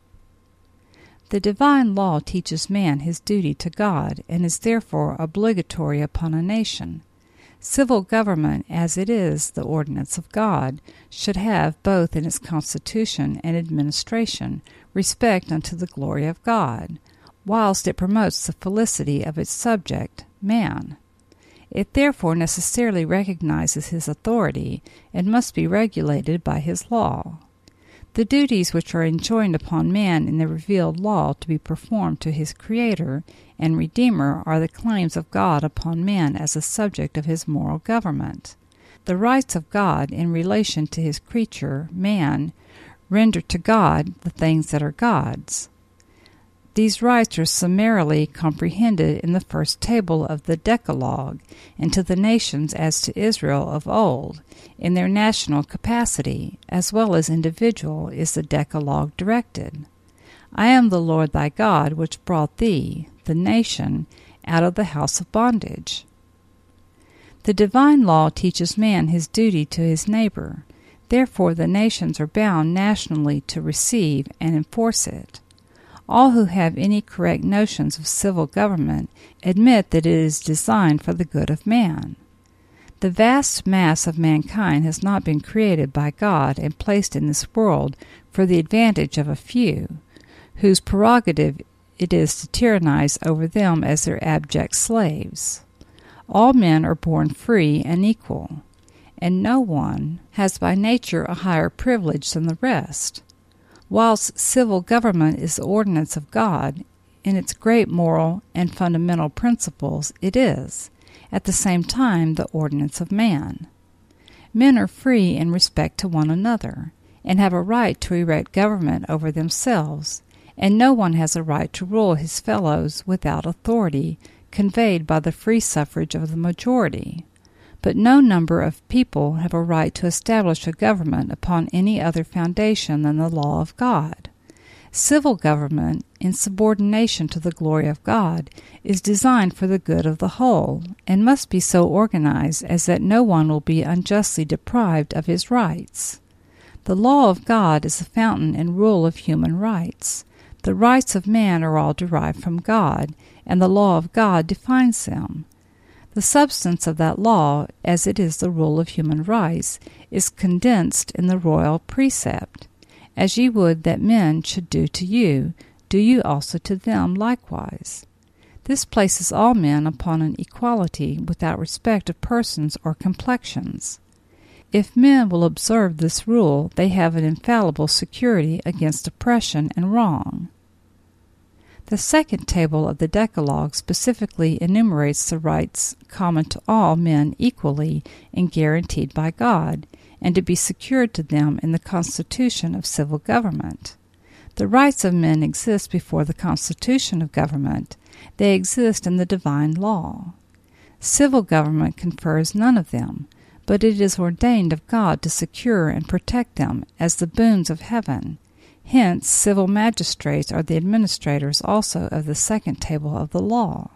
A: The divine law teaches man his duty to God and is therefore obligatory upon a nation. Civil government, as it is the ordinance of God, should have both in its constitution and administration respect unto the glory of God, whilst it promotes the felicity of its subject, man. It therefore necessarily recognizes his authority and must be regulated by his law. The duties which are enjoined upon man in the revealed law to be performed to his Creator and Redeemer are the claims of God upon man as a subject of his moral government. The rights of God in relation to his creature, man, render to God the things that are God's. These rights are summarily comprehended in the first table of the Decalogue, and to the nations as to Israel of old, in their national capacity, as well as individual, is the Decalogue directed. I am the Lord thy God, which brought thee, the nation, out of the house of bondage. The divine law teaches man his duty to his neighbor. Therefore the nations are bound nationally to receive and enforce it. All who have any correct notions of civil government admit that it is designed for the good of man. The vast mass of mankind has not been created by God and placed in this world for the advantage of a few, whose prerogative it is to tyrannize over them as their abject slaves. All men are born free and equal, and no one has by nature a higher privilege than the rest. Whilst civil government is the ordinance of God, in its great moral and fundamental principles it is, at the same time, the ordinance of man. Men are free in respect to one another, and have a right to erect government over themselves, and no one has a right to rule his fellows without authority conveyed by the free suffrage of the majority. But no number of people have a right to establish a government upon any other foundation than the law of God. Civil government, in subordination to the glory of God, is designed for the good of the whole, and must be so organized as that no one will be unjustly deprived of his rights. The law of God is the fountain and rule of human rights. The rights of man are all derived from God, and the law of God defines them. The substance of that law, as it is the rule of human rights, is condensed in the royal precept. As ye would that men should do to you, do you also to them likewise. This places all men upon an equality without respect of persons or complexions. If men will observe this rule, they have an infallible security against oppression and wrong. The second table of the Decalogue specifically enumerates the rights common to all men equally and guaranteed by God, and to be secured to them in the constitution of civil government. The rights of men exist before the constitution of government. They exist in the divine law. Civil government confers none of them, but it is ordained of God to secure and protect them as the boons of heaven. Hence, civil magistrates are the administrators also of the second table of the law.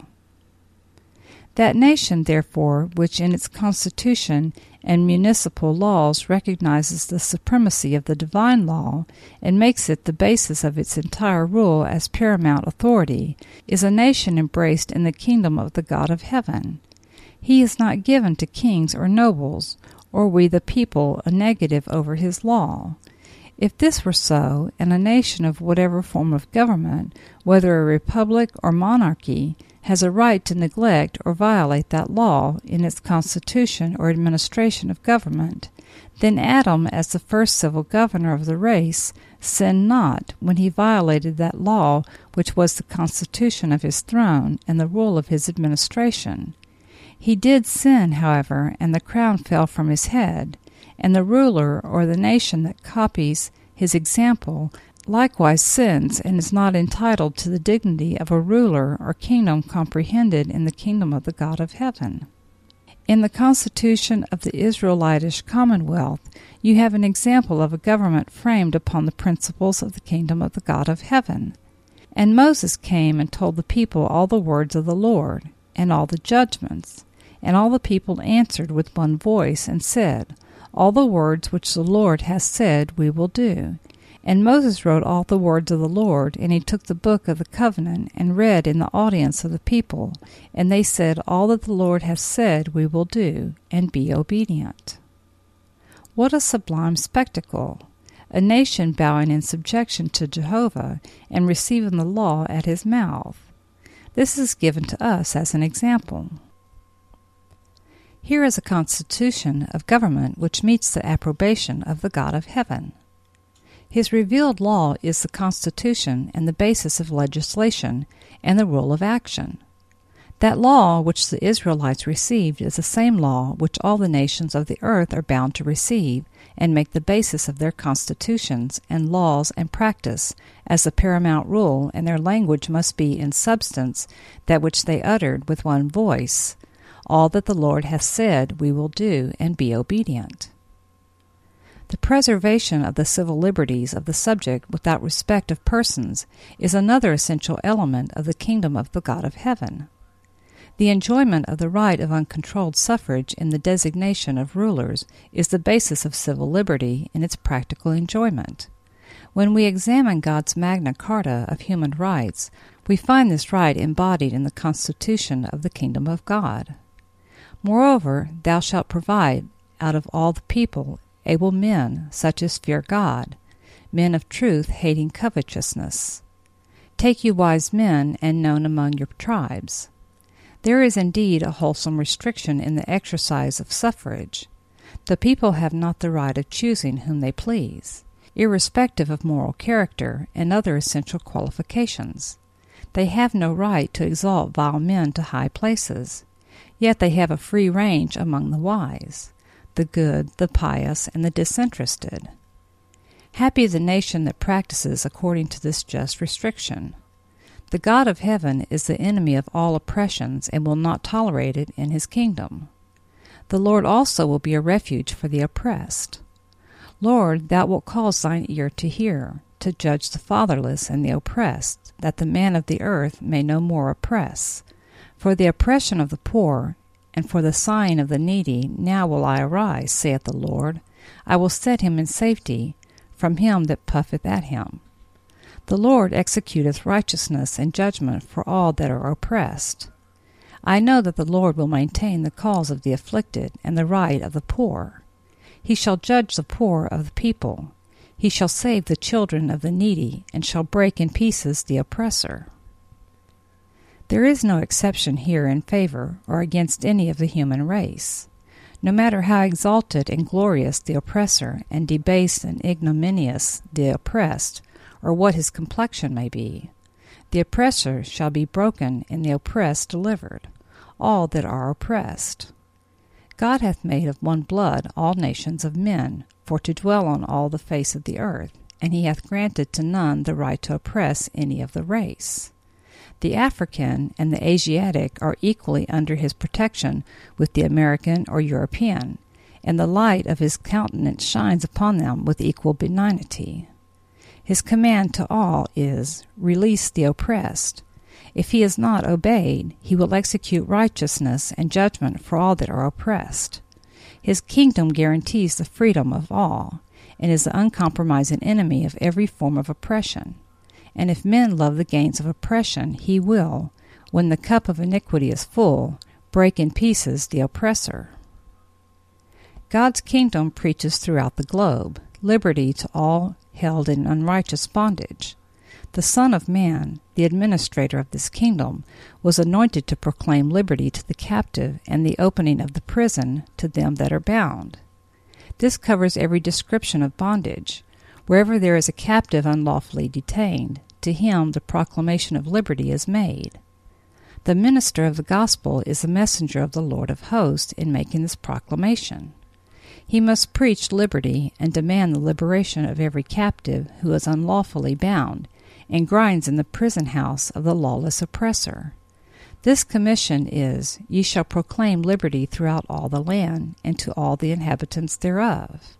A: That nation, therefore, which in its constitution and municipal laws recognizes the supremacy of the divine law and makes it the basis of its entire rule as paramount authority, is a nation embraced in the kingdom of the God of heaven. He is not given to kings or nobles, or we the people, a negative over his law. If this were so, and a nation of whatever form of government, whether a republic or monarchy, has a right to neglect or violate that law in its constitution or administration of government, then Adam, as the first civil governor of the race, sinned not when he violated that law which was the constitution of his throne and the rule of his administration. He did sin, however, and the crown fell from his head, and the ruler or the nation that copies his example likewise sins and is not entitled to the dignity of a ruler or kingdom comprehended in the kingdom of the God of heaven. In the constitution of the Israelitish commonwealth, you have an example of a government framed upon the principles of the kingdom of the God of heaven. And Moses came and told the people all the words of the Lord, and all the judgments. And all the people answered with one voice, and said, All the words which the Lord hath said we will do. And Moses wrote all the words of the Lord, and he took the book of the covenant, and read in the audience of the people. And they said, All that the Lord hath said we will do, and be obedient. What a sublime spectacle! A nation bowing in subjection to Jehovah, and receiving the law at his mouth. This is given to us as an example. Here is a constitution of government which meets the approbation of the God of heaven. His revealed law is the constitution and the basis of legislation and the rule of action. That law which the Israelites received is the same law which all the nations of the earth are bound to receive and make the basis of their constitutions and laws and practice as the paramount rule, and their language must be in substance that which they uttered with one voice. All that the Lord hath said we will do, and be obedient. The preservation of the civil liberties of the subject without respect of persons is another essential element of the kingdom of the God of heaven. The enjoyment of the right of uncontrolled suffrage in the designation of rulers is the basis of civil liberty in its practical enjoyment. When we examine God's Magna Carta of human rights, we find this right embodied in the Constitution of the kingdom of God. Moreover, thou shalt provide out of all the people able men, such as fear God, men of truth hating covetousness. Take you wise men and known among your tribes. There is indeed a wholesome restriction in the exercise of suffrage. The people have not the right of choosing whom they please, irrespective of moral character and other essential qualifications. They have no right to exalt vile men to high places, yet they have a free range among the wise, the good, the pious, and the disinterested. Happy the nation that practices according to this just restriction. The God of heaven is the enemy of all oppressions and will not tolerate it in his kingdom. The Lord also will be a refuge for the oppressed. Lord, thou wilt cause thine ear to hear, to judge the fatherless and the oppressed, that the man of the earth may no more oppress. For the oppression of the poor, and for the sighing of the needy, now will I arise, saith the Lord. I will set him in safety from him that puffeth at him. The Lord executeth righteousness and judgment for all that are oppressed. I know that the Lord will maintain the cause of the afflicted and the right of the poor. He shall judge the poor of the people. He shall save the children of the needy, and shall break in pieces the oppressor. There is no exception here in favor or against any of the human race. No matter how exalted and glorious the oppressor, and debased and ignominious the oppressed, or what his complexion may be, the oppressor shall be broken and the oppressed delivered, all that are oppressed. God hath made of one blood all nations of men, for to dwell on all the face of the earth, and he hath granted to none the right to oppress any of the race. The African and the Asiatic are equally under his protection with the American or European, and the light of his countenance shines upon them with equal benignity. His command to all is, Release the oppressed. If he is not obeyed, he will execute righteousness and judgment for all that are oppressed. His kingdom guarantees the freedom of all, and is the uncompromising enemy of every form of oppression. And if men love the gains of oppression, he will, when the cup of iniquity is full, break in pieces the oppressor. God's kingdom preaches throughout the globe, liberty to all held in unrighteous bondage. The Son of Man, the administrator of this kingdom, was anointed to proclaim liberty to the captive and the opening of the prison to them that are bound. This covers every description of bondage. Wherever there is a captive unlawfully detained, to him the proclamation of liberty is made. The minister of the gospel is the messenger of the Lord of hosts in making this proclamation. He must preach liberty and demand the liberation of every captive who is unlawfully bound and grinds in the prison house of the lawless oppressor. This commission is, Ye shall proclaim liberty throughout all the land, and to all the inhabitants thereof.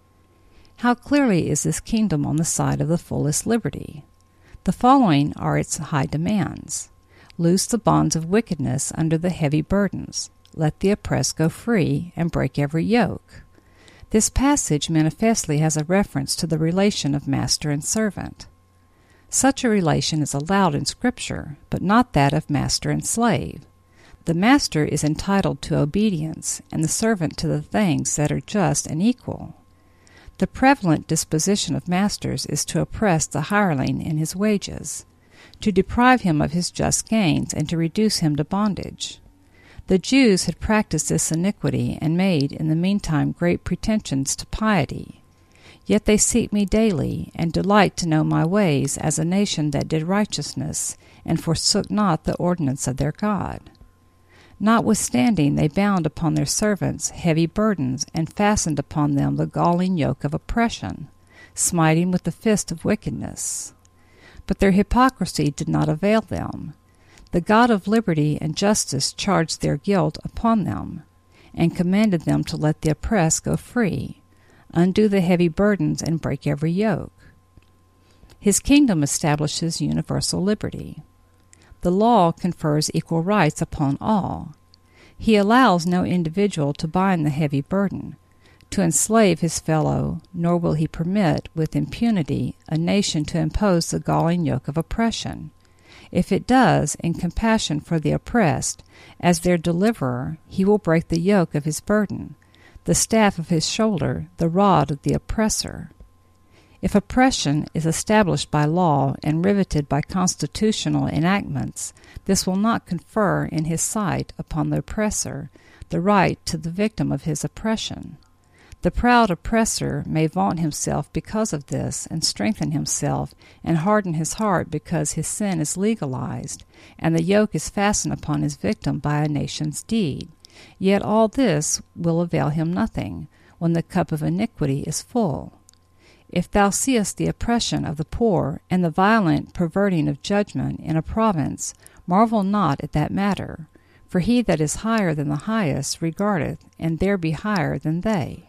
A: How clearly is this kingdom on the side of the fullest liberty? The following are its high demands. Loose the bonds of wickedness under the heavy burdens. Let the oppressed go free, and break every yoke. This passage manifestly has a reference to the relation of master and servant. Such a relation is allowed in Scripture, but not that of master and slave. The master is entitled to obedience, and the servant to the things that are just and equal. The prevalent disposition of masters is to oppress the hireling in his wages, to deprive him of his just gains, and to reduce him to bondage. The Jews had practiced this iniquity, and made in the meantime great pretensions to piety. Yet they seek me daily, and delight to know my ways, as a nation that did righteousness, and forsook not the ordinance of their God. Notwithstanding, they bound upon their servants heavy burdens, and fastened upon them the galling yoke of oppression, smiting with the fist of wickedness. But their hypocrisy did not avail them. The God of liberty and justice charged their guilt upon them, and commanded them to let the oppressed go free, undo the heavy burdens, and break every yoke. His kingdom establishes universal liberty. The law confers equal rights upon all. He allows no individual to bind the heavy burden, to enslave his fellow, nor will he permit, with impunity, a nation to impose the galling yoke of oppression. If it does, in compassion for the oppressed, as their deliverer, he will break the yoke of his burden, the staff of his shoulder, the rod of the oppressor. If oppression is established by law and riveted by constitutional enactments, this will not confer in his sight upon the oppressor the right to the victim of his oppression. The proud oppressor may vaunt himself because of this, and strengthen himself, and harden his heart because his sin is legalized, and the yoke is fastened upon his victim by a nation's deed. Yet all this will avail him nothing, when the cup of iniquity is full. If thou seest the oppression of the poor, and the violent perverting of judgment in a province, marvel not at that matter, for he that is higher than the highest regardeth, and there be higher than they.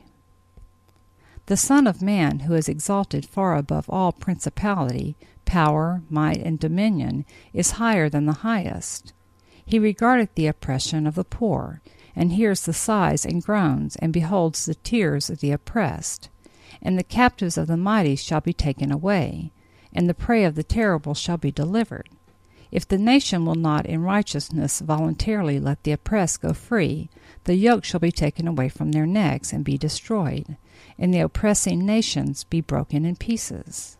A: The Son of Man, who is exalted far above all principality, power, might, and dominion, is higher than the highest. He regardeth the oppression of the poor, and hears the sighs and groans, and beholds the tears of the oppressed. And the captives of the mighty shall be taken away, and the prey of the terrible shall be delivered. If the nation will not in righteousness voluntarily let the oppressed go free, the yoke shall be taken away from their necks, and be destroyed, and the oppressing nations be broken in pieces.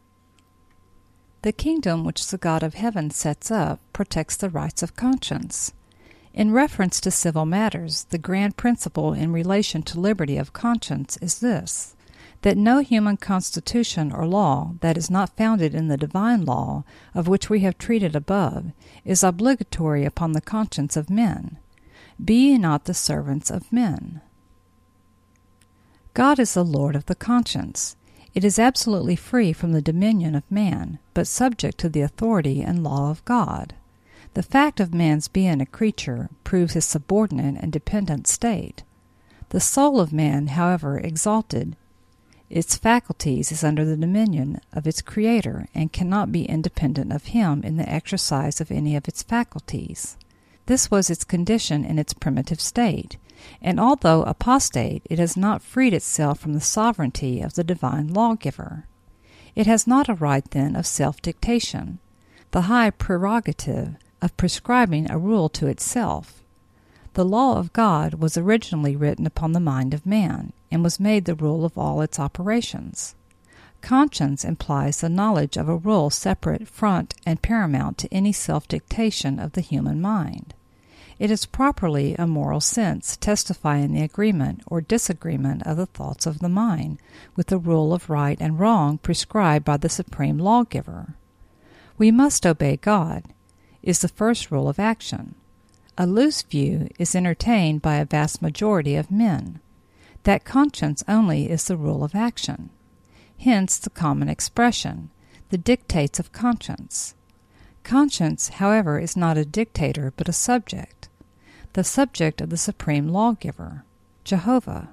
A: The kingdom which the God of heaven sets up protects the rights of conscience. In reference to civil matters, the grand principle in relation to liberty of conscience is this, that no human constitution or law that is not founded in the divine law, of which we have treated above, is obligatory upon the conscience of men. Be ye not the servants of men. God is the Lord of the conscience. It is absolutely free from the dominion of man, but subject to the authority and law of God. The fact of man's being a creature proves his subordinate and dependent state. The soul of man, however exalted, its faculties is under the dominion of its Creator, and cannot be independent of him in the exercise of any of its faculties. This was its condition in its primitive state, and although apostate, it has not freed itself from the sovereignty of the divine lawgiver. It has not a right, then, of self-dictation, the high prerogative of prescribing a rule to itself. The law of God was originally written upon the mind of man, and was made the rule of all its operations. Conscience implies the knowledge of a rule separate, front, and paramount to any self-dictation of the human mind. It is properly a moral sense, testifying the agreement or disagreement of the thoughts of the mind with the rule of right and wrong prescribed by the supreme lawgiver. We must obey God, is the first rule of action. A loose view is entertained by a vast majority of men. that conscience only is the rule of action. Hence the common expression, the dictates of conscience. Conscience, however, is not a dictator but a subject, the subject of the supreme lawgiver, Jehovah.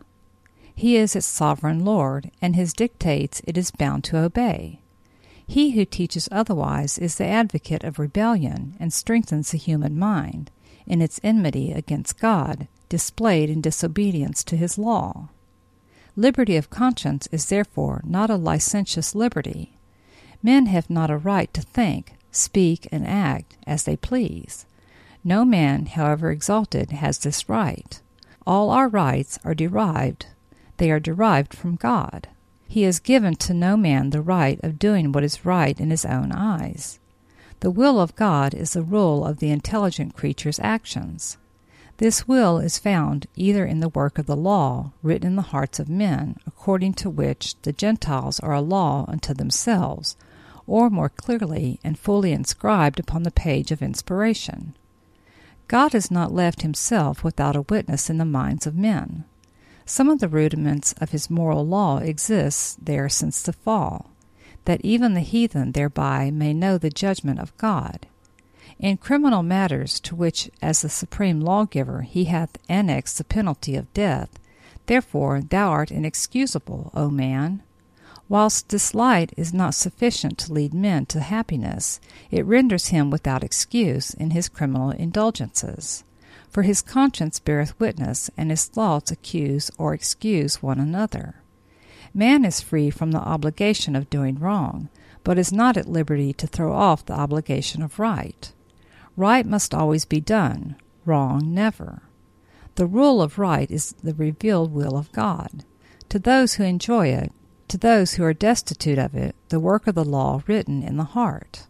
A: He is its sovereign Lord, and his dictates it is bound to obey. He who teaches otherwise is the advocate of rebellion and strengthens the human mind in its enmity against God, displayed in disobedience to his law. Liberty of conscience is therefore not a licentious liberty. Men have not a right to think, speak, and act as they please. No man, however exalted, has this right. All our rights are derived. They are derived from God. He has given to no man the right of doing what is right in his own eyes. The will of God is the rule of the intelligent creature's actions. This will is found either in the work of the law written in the hearts of men, according to which the Gentiles are a law unto themselves, or more clearly and fully inscribed upon the page of inspiration. God has not left himself without a witness in the minds of men. Some of the rudiments of his moral law exist there since the fall, that even the heathen thereby may know the judgment of God. In criminal matters to which as the supreme lawgiver he hath annexed the penalty of death, therefore thou art inexcusable, O man. Whilst this light is not sufficient to lead men to happiness, it renders him without excuse in his criminal indulgences. For his conscience beareth witness, and his thoughts accuse or excuse one another. Man is free from the obligation of doing wrong, but is not at liberty to throw off the obligation of right. Right must always be done, wrong never. The rule of right is the revealed will of God. To those who enjoy it, to those who are destitute of it, the work of the law written in the heart.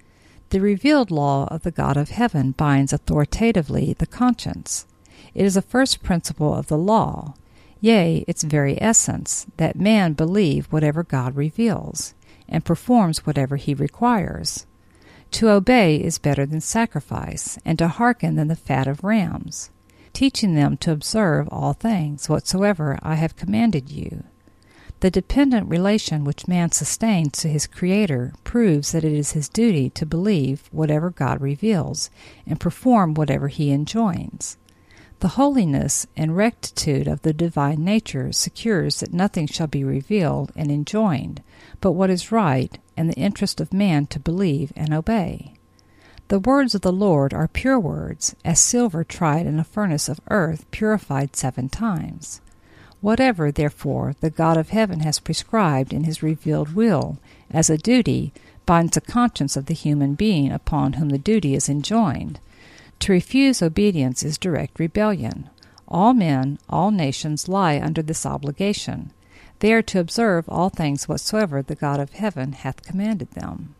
A: The revealed law of the God of heaven binds authoritatively the conscience. It is a first principle of the law, yea, its very essence, that man believe whatever God reveals, and performs whatever he requires. To obey is better than sacrifice, and to hearken than the fat of rams, teaching them to observe all things whatsoever I have commanded you. The dependent relation which man sustains to his Creator proves that it is his duty to believe whatever God reveals, and perform whatever he enjoins. The holiness and rectitude of the divine nature secures that nothing shall be revealed and enjoined but what is right and the interest of man to believe and obey. The words of the Lord are pure words, as silver tried in a furnace of earth purified 7 times. Whatever, therefore, the God of heaven has prescribed in his revealed will as a duty binds the conscience of the human being upon whom the duty is enjoined. To refuse obedience is direct rebellion. All men, all nations lie under this obligation. They are to observe all things whatsoever the God of heaven hath commanded them.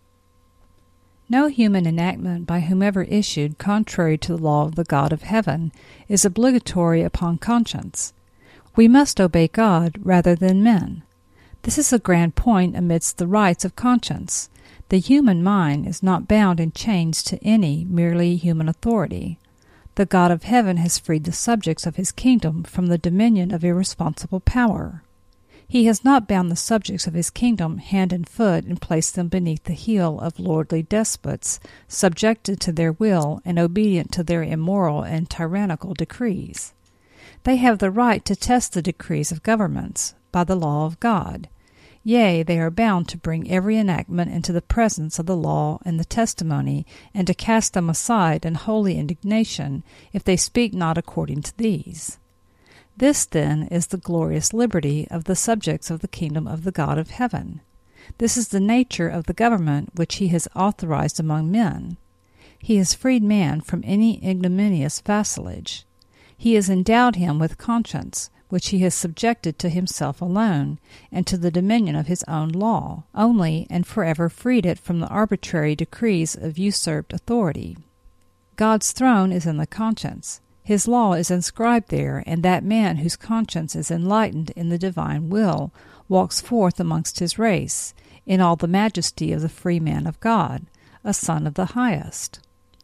A: No human enactment by whomever issued contrary to the law of the God of heaven is obligatory upon conscience. We must obey God rather than men. This is a grand point amidst the rights of conscience. The human mind is not bound in chains to any merely human authority. The God of heaven has freed the subjects of his kingdom from the dominion of irresponsible power. He has not bound the subjects of his kingdom hand and foot and placed them beneath the heel of lordly despots, subjected to their will and obedient to their immoral and tyrannical decrees. They have the right to test the decrees of governments by the law of God. Yea, they are bound to bring every enactment into the presence of the law and the testimony, and to cast them aside in holy indignation, if they speak not according to these. This, then, is the glorious liberty of the subjects of the kingdom of the God of heaven. This is the nature of the government which he has authorized among men. He has freed man from any ignominious vassalage. He has endowed him with conscience, which he has subjected to himself alone, and to the dominion of his own law, only, and forever freed it from the arbitrary decrees of usurped authority. God's throne is in the conscience. His law is inscribed there, and that man whose conscience is enlightened in the divine will walks forth amongst his race, in all the majesty of the free man of God, a son of the highest.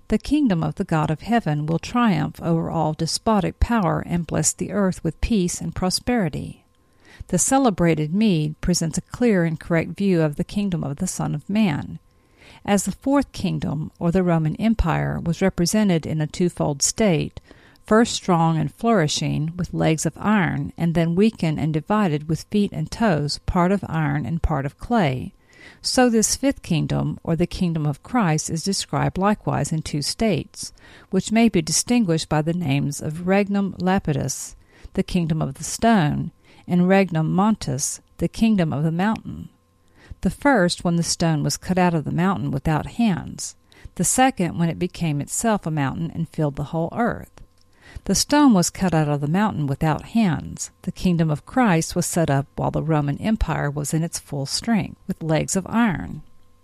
A: The kingdom of the God of heaven will triumph over all despotic power and bless the earth with peace and prosperity. The celebrated Mede presents a clear and correct view of the kingdom of the Son of Man. As the fourth kingdom, or the Roman Empire, was represented in a twofold state, first strong and flourishing, with legs of iron, and then weakened and divided with feet and toes, part of iron and part of clay, so this fifth kingdom, or the kingdom of Christ, is described likewise in two states, which may be distinguished by the names of Regnum Lapidus, the kingdom of the stone, and Regnum Montis, the kingdom of the mountain. The first when the stone was cut out of the mountain without hands, the second when it became itself a mountain and filled the whole earth. The stone was cut out of the mountain without hands. The kingdom of Christ was set up while the Roman Empire was in its full strength, with legs of iron.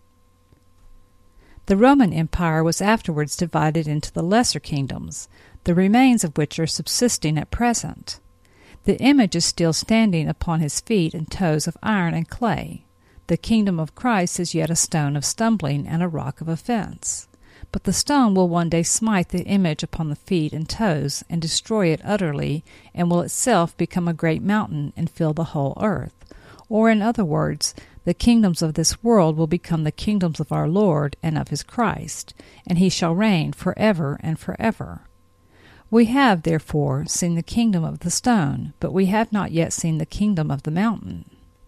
A: The Roman Empire was afterwards divided into the lesser kingdoms, the remains of which are subsisting at present. The image is still standing upon his feet and toes of iron and clay. The kingdom of Christ is yet a stone of stumbling and a rock of offense. But the stone will one day smite the image upon the feet and toes and destroy it utterly, and will itself become a great mountain and fill the whole earth. Or, in other words, the kingdoms of this world will become the kingdoms of our Lord and of his Christ, and he shall reign forever and forever. We have, therefore, seen the kingdom of the stone, but we have not yet seen the kingdom of the mountain.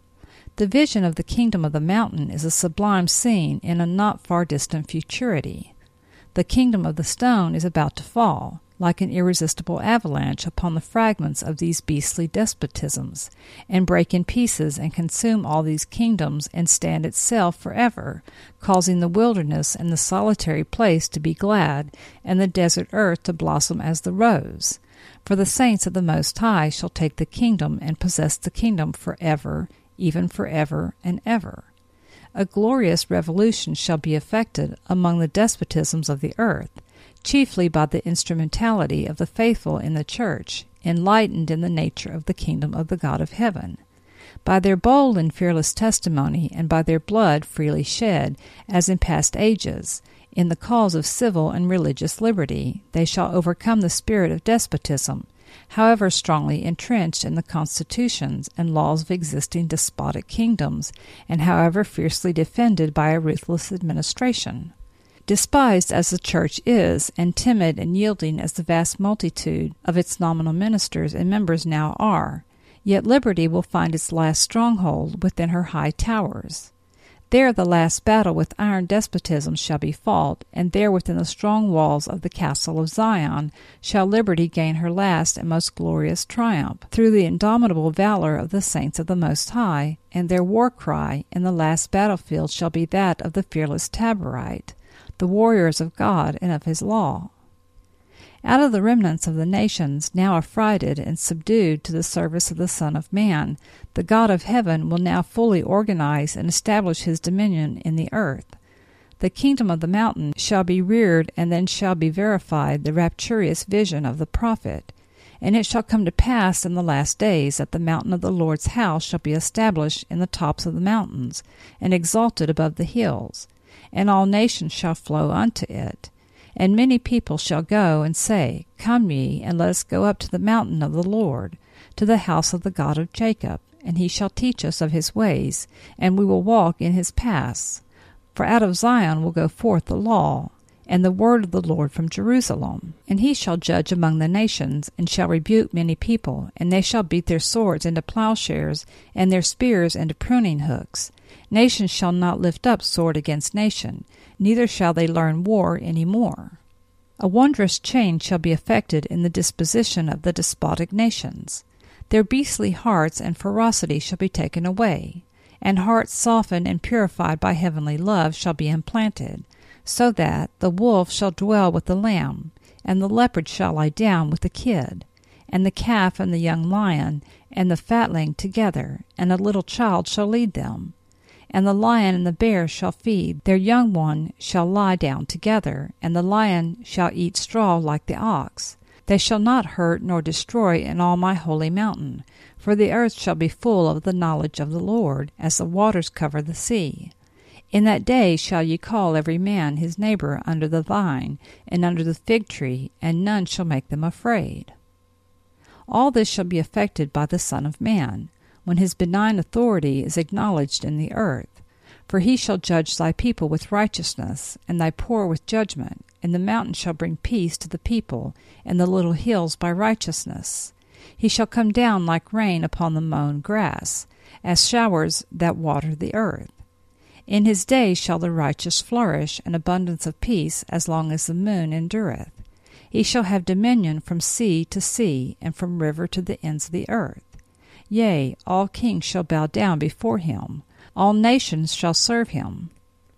A: The vision of the kingdom of the mountain is a sublime scene in a not far distant futurity. The kingdom of the stone is about to fall, like an irresistible avalanche, upon the fragments of these beastly despotisms, and break in pieces and consume all these kingdoms and stand itself forever, causing the wilderness and the solitary place to be glad, and the desert earth to blossom as the rose. For the saints of the Most High shall take the kingdom and possess the kingdom forever, even forever and ever. A glorious revolution shall be effected among the despotisms of the earth, chiefly by the instrumentality of the faithful in the Church, enlightened in the nature of the kingdom of the God of heaven. By their bold and fearless testimony, and by their blood freely shed, as in past ages, in the cause of civil and religious liberty, they shall overcome the spirit of despotism, however strongly entrenched in the constitutions and laws of existing despotic kingdoms, and however fiercely defended by a ruthless administration. Despised as the Church is, and timid and yielding as the vast multitude of its nominal ministers and members now are, yet liberty will find its last stronghold within her high towers. There the last battle with iron despotism shall be fought, and there within the strong walls of the castle of Zion shall liberty gain her last and most glorious triumph, through the indomitable valor of the saints of the Most High, and their war cry in the last battlefield shall be that of the fearless Taborite, the warriors of God and of his law. Out of the remnants of the nations, now affrighted and subdued to the service of the Son of Man, the God of heaven will now fully organize and establish his dominion in the earth. The kingdom of the mountain shall be reared, and then shall be verified the rapturous vision of the prophet. And it shall come to pass in the last days that the mountain of the Lord's house shall be established in the tops of the mountains, and exalted above the hills, and all nations shall flow unto it. And many people shall go and say, Come ye, and let us go up to the mountain of the Lord, to the house of the God of Jacob, and he shall teach us of his ways, and we will walk in his paths. For out of Zion will go forth the law, and the word of the Lord from Jerusalem. And he shall judge among the nations, and shall rebuke many people, and they shall beat their swords into plowshares, and their spears into pruning hooks. Nation shall not lift up sword against nation, neither shall they learn war any more. A wondrous change shall be effected in the disposition of the despotic nations. Their beastly hearts and ferocity shall be taken away, and hearts softened and purified by heavenly love shall be implanted, so that the wolf shall dwell with the lamb, and the leopard shall lie down with the kid, and the calf and the young lion and the fatling together, and a little child shall lead them. And the lion and the bear shall feed, their young one shall lie down together, and the lion shall eat straw like the ox. They shall not hurt nor destroy in all my holy mountain, for the earth shall be full of the knowledge of the Lord, as the waters cover the sea. In that day shall ye call every man his neighbor under the vine, and under the fig tree, and none shall make them afraid. All this shall be effected by the Son of Man, when his benign authority is acknowledged in the earth. For he shall judge thy people with righteousness, and thy poor with judgment, and the mountain shall bring peace to the people, and the little hills by righteousness. He shall come down like rain upon the mown grass, as showers that water the earth. In his days shall the righteous flourish, and abundance of peace, as long as the moon endureth. He shall have dominion from sea to sea, and from river to the ends of the earth. Yea, all kings shall bow down before him, all nations shall serve him.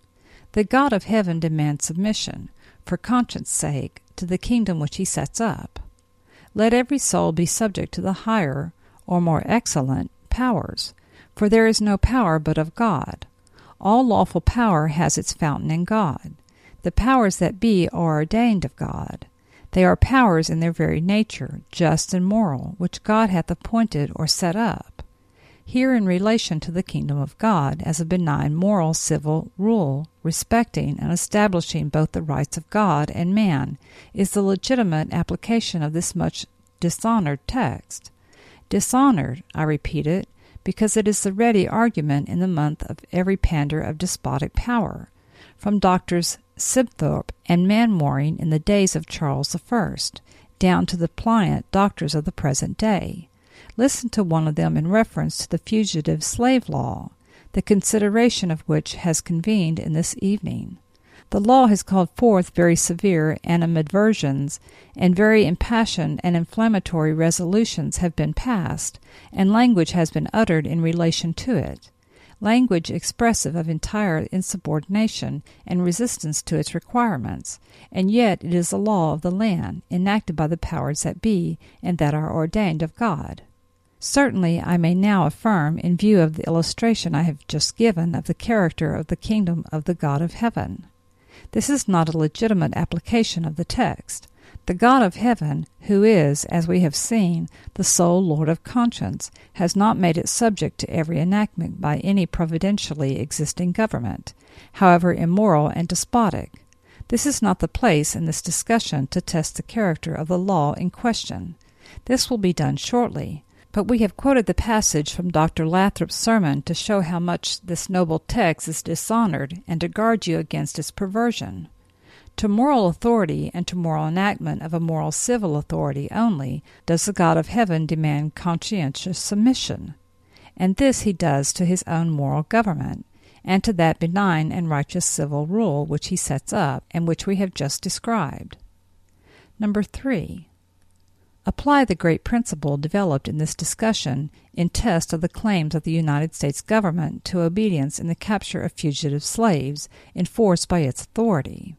A: The God of heaven demands submission, for conscience' sake, to the kingdom which he sets up. Let every soul be subject to the higher, or more excellent, powers, for there is no power but of God. All lawful power has its fountain in God. The powers that be are ordained of God. They are powers in their very nature, just and moral, which God hath appointed or set up. Here in relation to the kingdom of God, as a benign moral civil rule, respecting and establishing both the rights of God and man, is the legitimate application of this much dishonored text. Dishonored, I repeat it, because it is the ready argument in the month of every pander of despotic power, from Doctors Sibthorpe and Manwaring in the days of Charles I, down to the pliant doctors of the present day. Listen to one of them in reference to the fugitive slave law, the consideration of which has convened in this evening. The law has called forth very severe animadversions, and very impassioned and inflammatory resolutions have been passed, and language has been uttered in relation to it, language expressive of entire insubordination and resistance to its requirements, and yet it is a law of the land, enacted by the powers that be, and that are ordained of God. Certainly I may now affirm, in view of the illustration I have just given of the character of the kingdom of the God of heaven. This is not a legitimate application of the text. The God of heaven, who is, as we have seen, the sole Lord of conscience, has not made it subject to every enactment by any providentially existing government, however immoral and despotic. This is not the place in this discussion to test the character of the law in question. This will be done shortly. But we have quoted the passage from Dr. Lathrop's sermon to show how much this noble text is dishonored and to guard you against its perversion. To moral authority and to moral enactment of a moral civil authority only does the God of heaven demand conscientious submission, and this he does to his own moral government, and to that benign and righteous civil rule which he sets up, and which we have just described. Number 3. Apply the great principle developed in this discussion in test of the claims of the United States government to obedience in the capture of fugitive slaves enforced by its authority.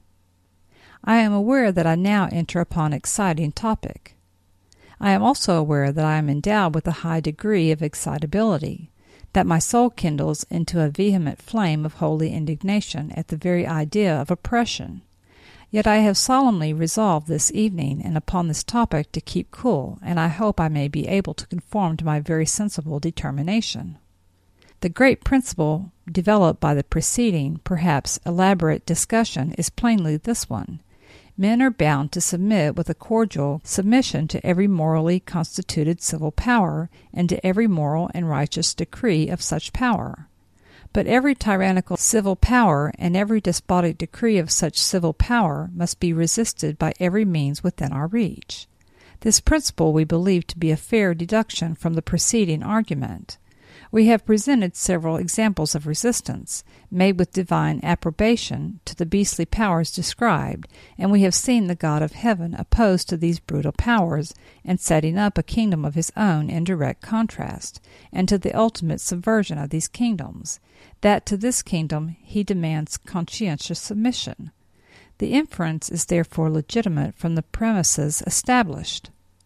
A: I am aware that I now enter upon an exciting topic. I am also aware that I am endowed with a high degree of excitability, that my soul kindles into a vehement flame of holy indignation at the very idea of oppression. Yet I have solemnly resolved this evening and upon this topic to keep cool, and I hope I may be able to conform to my very sensible determination. The great principle developed by the preceding, perhaps elaborate discussion is plainly this one. Men are bound to submit with a cordial submission to every morally constituted civil power, and to every moral and righteous decree of such power. But every tyrannical civil power and every despotic decree of such civil power must be resisted by every means within our reach. This principle we believe to be a fair deduction from the preceding argument. We have presented several examples of resistance, made with divine approbation, to the beastly powers described, and we have seen the God of heaven opposed to these brutal powers, and setting up a kingdom of his own in direct contrast, and to the ultimate subversion of these kingdoms, that to this kingdom he demands conscientious submission. The inference is therefore legitimate from the premises established.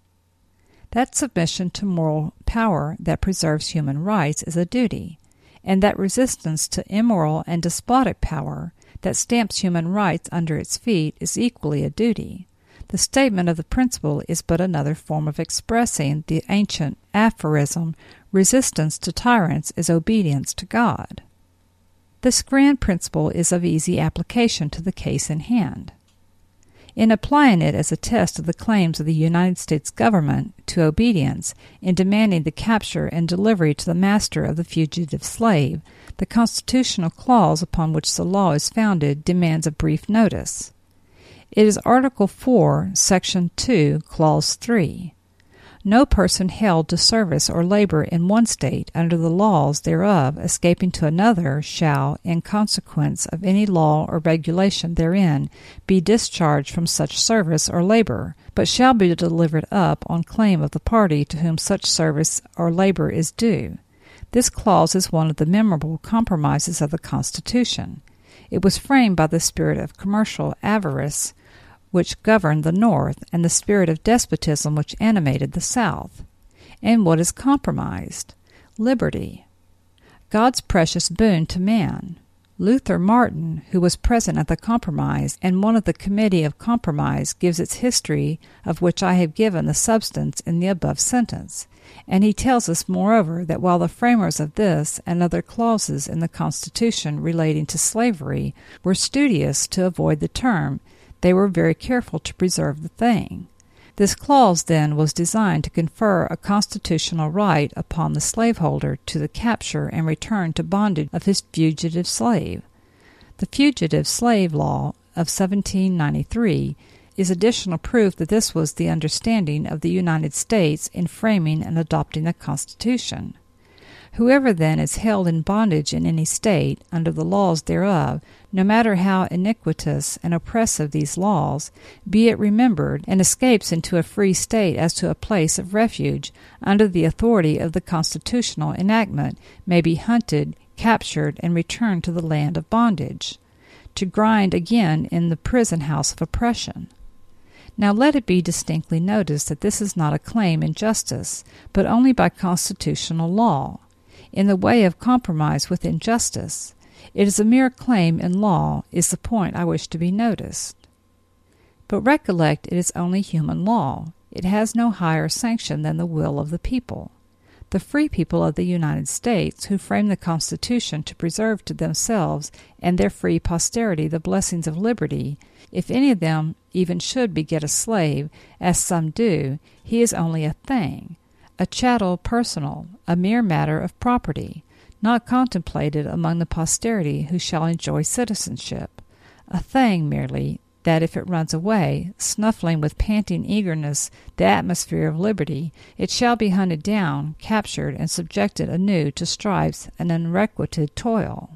A: That submission to moral power that preserves human rights is a duty, and that resistance to immoral and despotic power that stamps human rights under its feet is equally a duty. The statement of the principle is but another form of expressing the ancient aphorism, resistance to tyrants is obedience to God. This grand principle is of easy application to the case in hand. In applying it as a test of the claims of the United States government to obedience in demanding the capture and delivery to the master of the fugitive slave, the constitutional clause upon which the law is founded demands a brief notice. It is Article 4, Section 2, Clause 3. No person held to service or labor in one state under the laws thereof escaping to another shall, in consequence of any law or regulation therein, be discharged from such service or labor, but shall be delivered up on claim of the party to whom such service or labor is due. This clause is one of the memorable compromises of the Constitution. It was framed by the spirit of commercial avarice which governed the North, and the spirit of despotism which animated the South. And what is compromised? Liberty, God's precious boon to man. Luther Martin, who was present at the compromise and one of the committee of compromise, gives its history, of which I have given the substance in the above sentence. And he tells us, moreover, that while the framers of this and other clauses in the Constitution relating to slavery were studious to avoid the term, they were very careful to preserve the thing. This clause, then, was designed to confer a constitutional right upon the slaveholder to the capture and return to bondage of his fugitive slave. The Fugitive Slave Law of 1793 is additional proof that this was the understanding of the United States in framing and adopting the Constitution. Whoever, then, is held in bondage in any state, under the laws thereof, no matter how iniquitous and oppressive these laws, be it remembered, and escapes into a free state as to a place of refuge, under the authority of the constitutional enactment, may be hunted, captured, and returned to the land of bondage, to grind again in the prison house of oppression. Now let it be distinctly noticed that this is not a claim in justice, but only by constitutional law. In the way of compromise with injustice, it is a mere claim in law, is the point I wish to be noticed. But recollect, it is only human law. It has no higher sanction than the will of the people. The free people of the United States, who framed the Constitution to preserve to themselves and their free posterity the blessings of liberty, if any of them even should beget a slave, as some do, he is only a thing, a chattel personal, a mere matter of property, not contemplated among the posterity who shall enjoy citizenship, a thing merely, that if it runs away, snuffling with panting eagerness the atmosphere of liberty, it shall be hunted down, captured, and subjected anew to stripes and unrequited toil.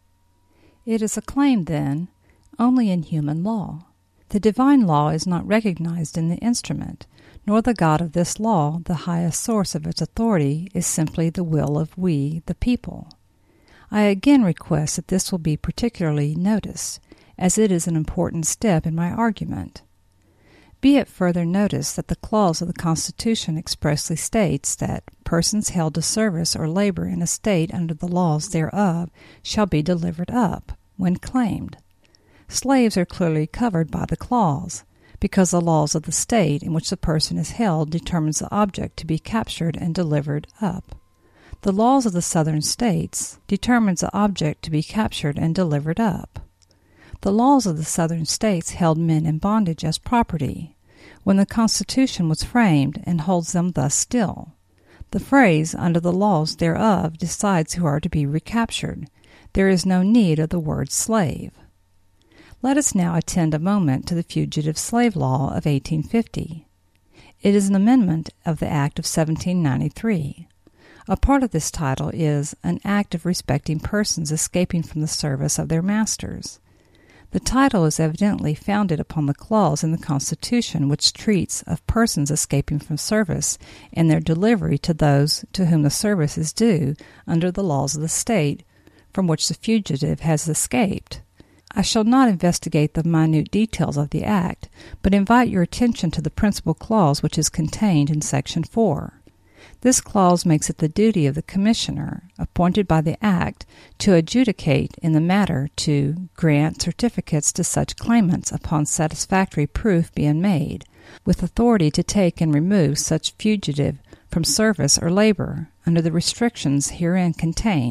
A: It is a claim, then, only in human law. The divine law is not recognized in the instrument, nor the God of this law. The highest source of its authority is simply the will of we, the people. I again request that this will be particularly noticed, as it is an important step in my argument. Be it further noticed that the clause of the Constitution expressly states that persons held to service or labor in a state under the laws thereof shall be delivered up, when claimed. Slaves are clearly covered by the clause, because the laws of the state in which the person is held determines the object to be captured and delivered up. The laws of the Southern states determines the object to be captured and delivered up. The laws of the Southern states held men in bondage as property, when the Constitution was framed, and holds them thus still. The phrase, under the laws thereof, decides who are to be recaptured. There is no need of the word slave. Let us now attend a moment to the Fugitive Slave Law of 1850. It is an amendment of the Act of 1793. A part of this title is an act of respecting persons escaping from the service of their masters. The title is evidently founded upon the clause in the Constitution which treats of persons escaping from service and their delivery to those to whom the service is due under the laws of the state from which the fugitive has escaped. I shall not investigate the minute details of the Act, but invite your attention to the principal clause which is contained in Section 4. This clause makes it the duty of the Commissioner, appointed by the Act, to adjudicate in the matter, to grant certificates to such claimants upon satisfactory proof being made, with authority to take and remove such fugitive from service or labor, under the restrictions herein contained,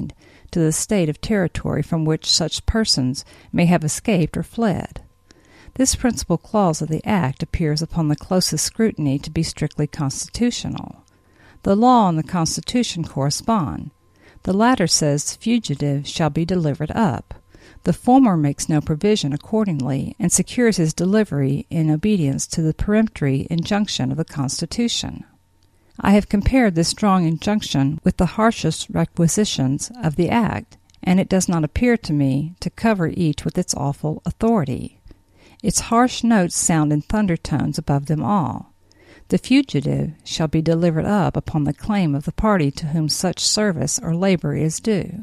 A: to the state of territory from which such persons may have escaped or fled. This principal clause of the Act appears upon the closest scrutiny to be strictly constitutional. The law and the Constitution correspond. The latter says the fugitive shall be delivered up. The former makes no provision accordingly and secures his delivery in obedience to the peremptory injunction of the Constitution. I have compared this strong injunction with the harshest requisitions of the Act, and it does not appear to me to cover each with its awful authority. Its harsh notes sound in thunder tones above them all. The fugitive shall be delivered up upon the claim of the party to whom such service or labor is due.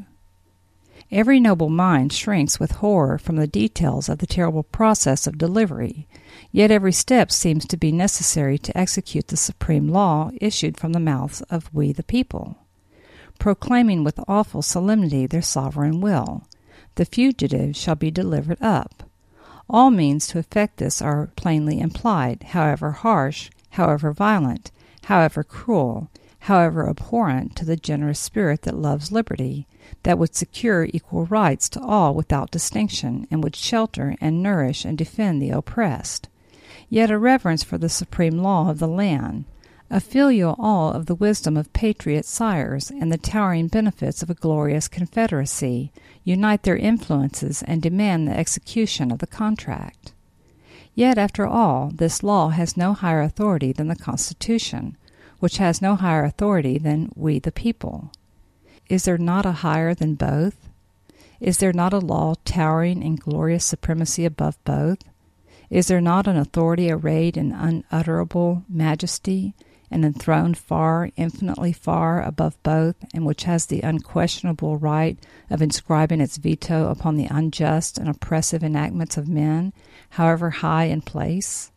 A: Every noble mind shrinks with horror from the details of the terrible process of delivery, yet every step seems to be necessary to execute the supreme law issued from the mouths of we the people, proclaiming with awful solemnity their sovereign will. The fugitive shall be delivered up. All means to effect this are plainly implied, however harsh, however violent, however cruel, however abhorrent to the generous spirit that loves liberty, that would secure equal rights to all without distinction, and would shelter and nourish and defend the oppressed. Yet a reverence for the supreme law of the land, a filial awe of the wisdom of patriot sires, and the towering benefits of a glorious confederacy unite their influences and demand the execution of the contract. Yet, after all, this law has no higher authority than the Constitution, which has no higher authority than we the people. Is there not a higher than both? Is there not a law towering in glorious supremacy above both? Is there not an authority arrayed in unutterable majesty, and enthroned far, infinitely far above both, and which has the unquestionable right of inscribing its veto upon the unjust and oppressive enactments of men, however high in place?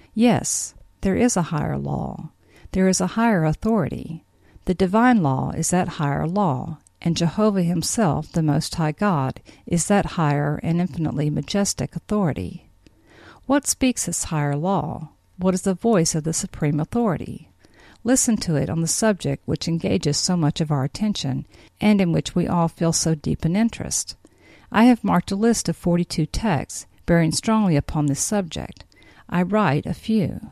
A: Yes, there is a higher law. There is a higher authority. The divine law is that higher law, and Jehovah himself, the Most High God, is that higher and infinitely majestic authority. What speaks this higher law? What is the voice of the supreme authority? Listen to it on the subject which engages so much of our attention, and in which we all feel so deep an interest. I have marked a list of 42 texts bearing strongly upon this subject. I write a few.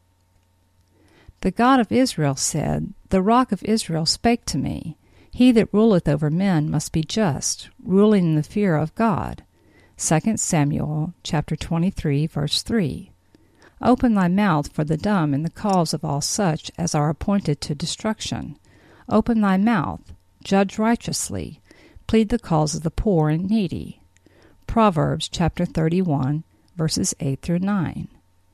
A: The God of Israel said, "The rock of Israel spake to me. He that ruleth over men must be just, ruling in the fear of God." 2 Samuel chapter 23, verse 3. Open thy mouth for the dumb in the cause of all such as are appointed to destruction. Open thy mouth, judge righteously, plead the cause of the poor and needy. Proverbs chapter 31, verses 8 through 9.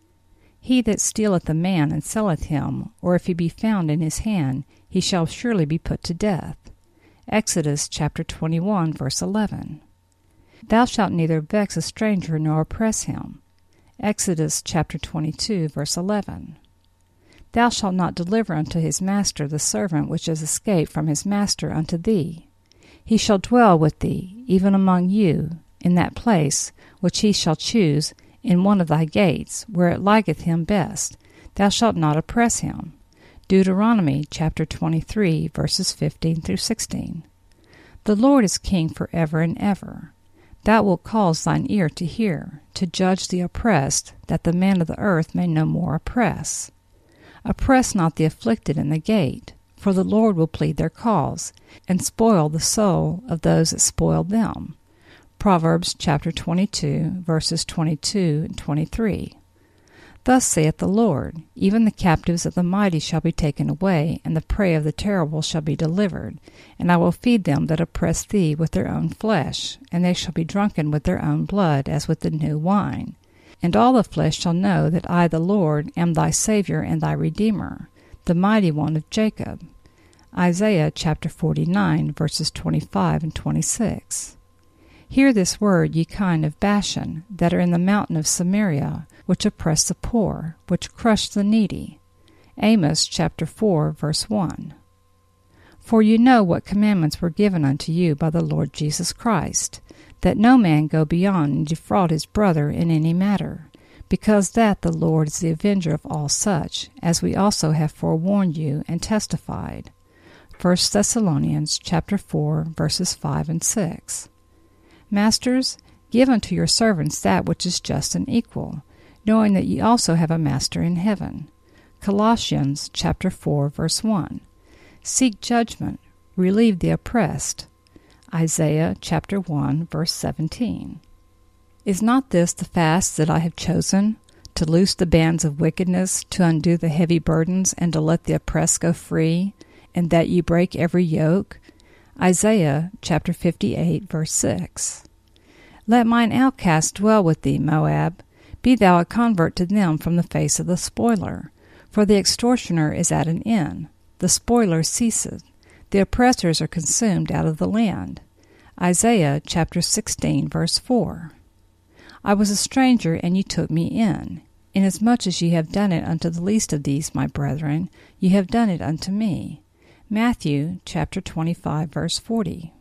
A: He that stealeth a man and selleth him, or if he be found in his hand, he shall surely be put to death. Exodus chapter 21, verse 11. Thou shalt neither vex a stranger nor oppress him. Exodus chapter 22, verse 11. Thou shalt not deliver unto his master the servant which is escaped from his master unto thee. He shall dwell with thee, even among you, in that place which he shall choose, in one of thy gates, where it liketh him best. Thou shalt not oppress him. Deuteronomy chapter 23, verses 15 through 16. The Lord is king forever and ever. Thou wilt cause thine ear to hear, to judge the oppressed, that the man of the earth may no more oppress. Oppress not the afflicted in the gate, for the Lord will plead their cause, and spoil the soul of those that spoil them. Proverbs chapter 22, verses 22 and 23. Thus saith the Lord, even the captives of the mighty shall be taken away, and the prey of the terrible shall be delivered. And I will feed them that oppress thee with their own flesh, and they shall be drunken with their own blood, as with the new wine. And all the flesh shall know that I, the Lord, am thy Savior and thy Redeemer, the mighty one of Jacob. Isaiah chapter 49, verses 25 and 26. Hear this word, ye kine of Bashan, that are in the mountain of Samaria, which oppress the poor, which crush the needy. Amos chapter 4, verse 1. For you know what commandments were given unto you by the Lord Jesus Christ, that no man go beyond and defraud his brother in any matter, because that the Lord is the avenger of all such, as we also have forewarned you and testified. 1 Thessalonians chapter 4, verses 5 and 6. Masters, give unto your servants that which is just and equal, knowing that ye also have a master in heaven. Colossians chapter 4, verse 1. Seek judgment, relieve the oppressed. Isaiah chapter 1, verse 17. Is not this the fast that I have chosen? To loose the bands of wickedness, to undo the heavy burdens, and to let the oppressed go free, and that ye break every yoke? Isaiah chapter 58, verse 6. Let mine outcasts dwell with thee, Moab. Be thou a convert to them from the face of the spoiler. For the extortioner is at an end, the spoiler ceaseth, the oppressors are consumed out of the land. Isaiah chapter 16, verse 4. I was a stranger, and ye took me in. Inasmuch as ye have done it unto the least of these, my brethren, ye have done it unto me. Matthew chapter 25, verse 40.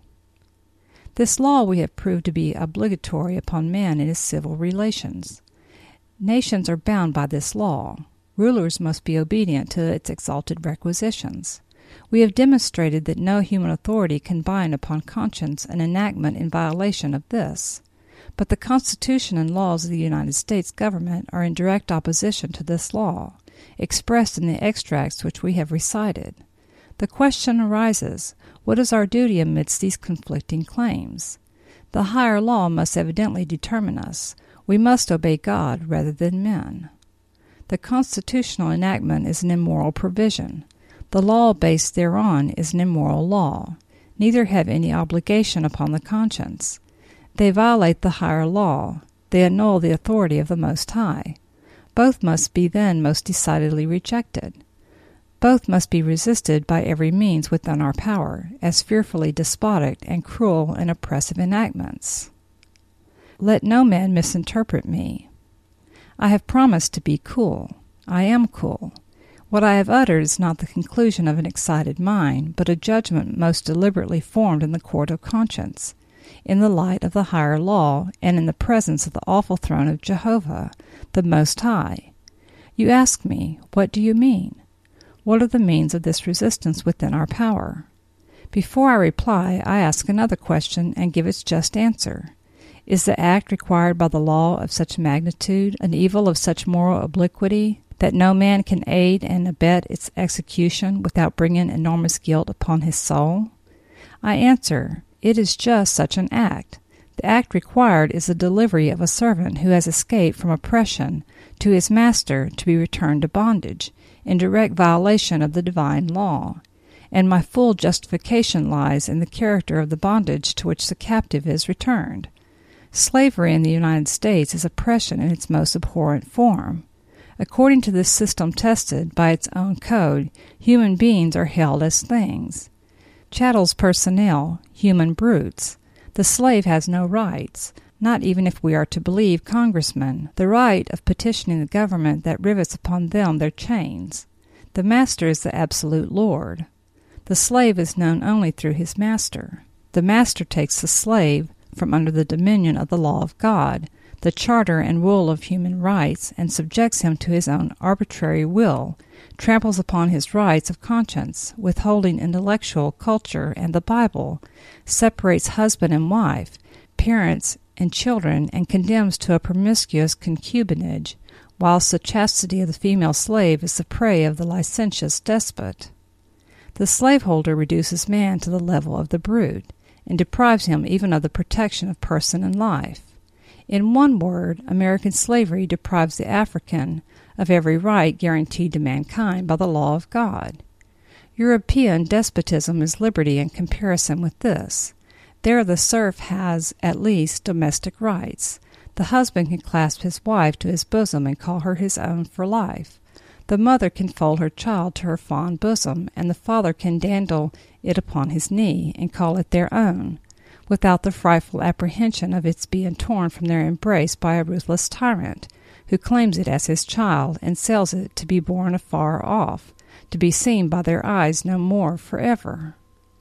A: This law we have proved to be obligatory upon man in his civil relations. Nations are bound by this law. Rulers must be obedient to its exalted requisitions. We have demonstrated that no human authority can bind upon conscience an enactment in violation of this. But the Constitution and laws of the United States government are in direct opposition to this law, expressed in the extracts which we have recited. The question arises, what is our duty amidst these conflicting claims? The higher law must evidently determine us. We must obey God rather than men. The constitutional enactment is an immoral provision. The law based thereon is an immoral law. Neither have any obligation upon the conscience. They violate the higher law. They annul the authority of the Most High. Both must be then most decidedly rejected. Both must be resisted by every means within our power, as fearfully despotic and cruel and oppressive enactments. Let no man misinterpret me. I have promised to be cool. I am cool. What I have uttered is not the conclusion of an excited mind, but a judgment most deliberately formed in the court of conscience, in the light of the higher law, and in the presence of the awful throne of Jehovah, the Most High. You ask me, what do you mean? What are the means of this resistance within our power? Before I reply, I ask another question and give its just answer. Is the act required by the law of such magnitude, an evil of such moral obliquity, that no man can aid and abet its execution without bringing enormous guilt upon his soul? I answer, it is just such an act. The act required is the delivery of a servant who has escaped from oppression to his master to be returned to bondage, in direct violation of the divine law, and my full justification lies in the character of the bondage to which the captive is returned. Slavery in the United States is oppression in its most abhorrent form. According to this system tested by its own code, human beings are held as things. Chattels personnel, human brutes. The slave has no rights, not even if we are to believe congressmen, the right of petitioning the government that rivets upon them their chains. The master is the absolute lord. The slave is known only through his master. The master takes the slave from under the dominion of the law of God, the charter and rule of human rights, and subjects him to his own arbitrary will, tramples upon his rights of conscience, withholding intellectual culture and the Bible, separates husband and wife, parents and children, and condemns to a promiscuous concubinage, whilst the chastity of the female slave is the prey of the licentious despot. The slaveholder reduces man to the level of the brute, and deprives him even of the protection of person and life. In one word, American slavery deprives the African of every right guaranteed to mankind by the law of God. European despotism is liberty in comparison with this. There the serf has, at least, domestic rights. The husband can clasp his wife to his bosom and call her his own for life. The mother can fold her child to her fond bosom, and the father can dandle it upon his knee and call it their own, without the frightful apprehension of its being torn from their embrace by a ruthless tyrant, who claims it as his child and sells it to be borne afar off, to be seen by their eyes no more forever.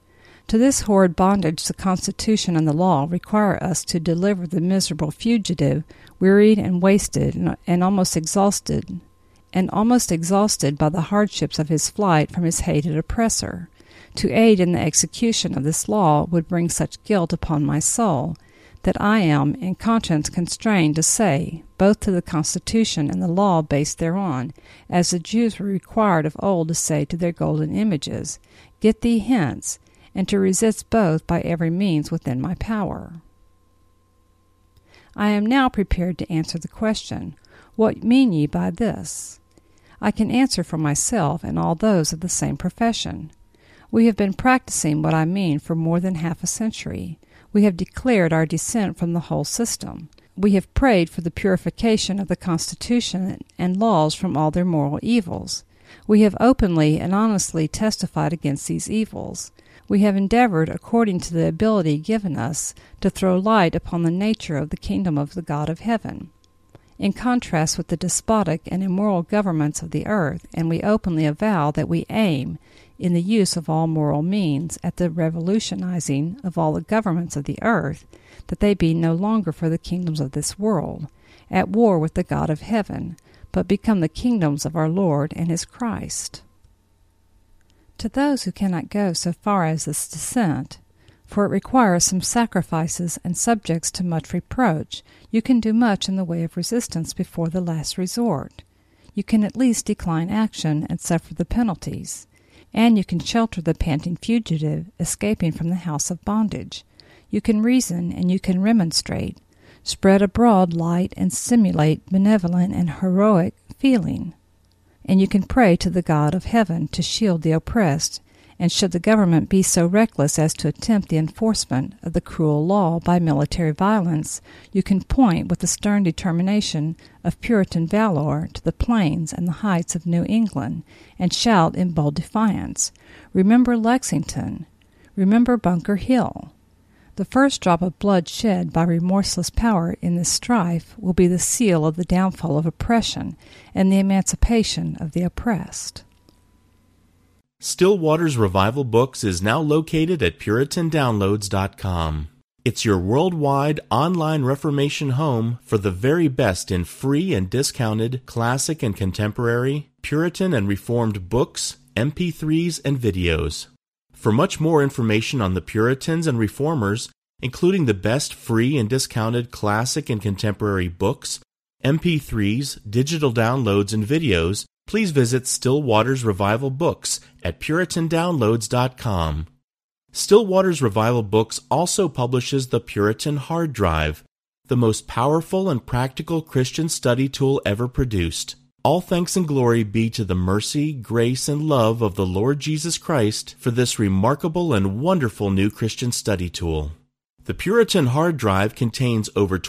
A: To this horrid bondage the Constitution and the law require us to deliver the miserable fugitive, wearied and wasted and almost exhausted by the hardships of his flight from his hated oppressor, To aid in the execution of this law would bring such guilt upon my soul that I am in conscience constrained to say, both to the Constitution and the law based thereon, as the Jews were required of old to say to their golden images, Get thee hence, and to resist both by every means within my power. I am now prepared to answer the question, What mean ye by this? I can answer for myself and all those of the same profession. We have been practicing what I mean for more than half a century. We have declared our dissent from the whole system. We have prayed for the purification of the Constitution and laws from all their moral evils. We have openly and honestly testified against these evils. We have endeavored, according to the ability given us, to throw light upon the nature of the kingdom of the God of heaven, in contrast with the despotic and immoral governments of the earth, and we openly avow that we aim, in the use of all moral means, at the revolutionizing of all the governments of the earth, that they be no longer for the kingdoms of this world, at war with the God of heaven, but become the kingdoms of our Lord and his Christ. To those who cannot go so far as this dissent, for it requires some sacrifices and subjects to much reproach, you can do much in the way of resistance before the last resort. You can at least decline action and suffer the penalties, and you can shelter the panting fugitive escaping from the house of bondage. You can reason and you can remonstrate, spread abroad light and stimulate benevolent and heroic feeling, and you can pray to the God of heaven to shield the oppressed, and should the government be so reckless as to attempt the enforcement of the cruel law by military violence, you can point with the stern determination of Puritan valor to the plains and the heights of New England, and shout in bold defiance, Remember Lexington! Remember Bunker Hill! The first drop of blood shed by remorseless power in this strife will be the seal of the downfall of oppression and the emancipation of the oppressed.
C: Still Waters Revival Books is now located at PuritanDownloads.com. It's your worldwide online Reformation home for the very best in free and discounted classic and contemporary, Puritan and Reformed books, MP3s, and videos. For much more information on the Puritans and Reformers, including the best free and discounted classic and contemporary books, MP3s, digital downloads, and videos, please visit Still Waters Revival Books at PuritanDownloads.com. Still Waters Revival Books also publishes the Puritan Hard Drive, the most powerful and practical Christian study tool ever produced. All thanks and glory be to the mercy, grace, and love of the Lord Jesus Christ for this remarkable and wonderful new Christian study tool. The Puritan Hard Drive contains over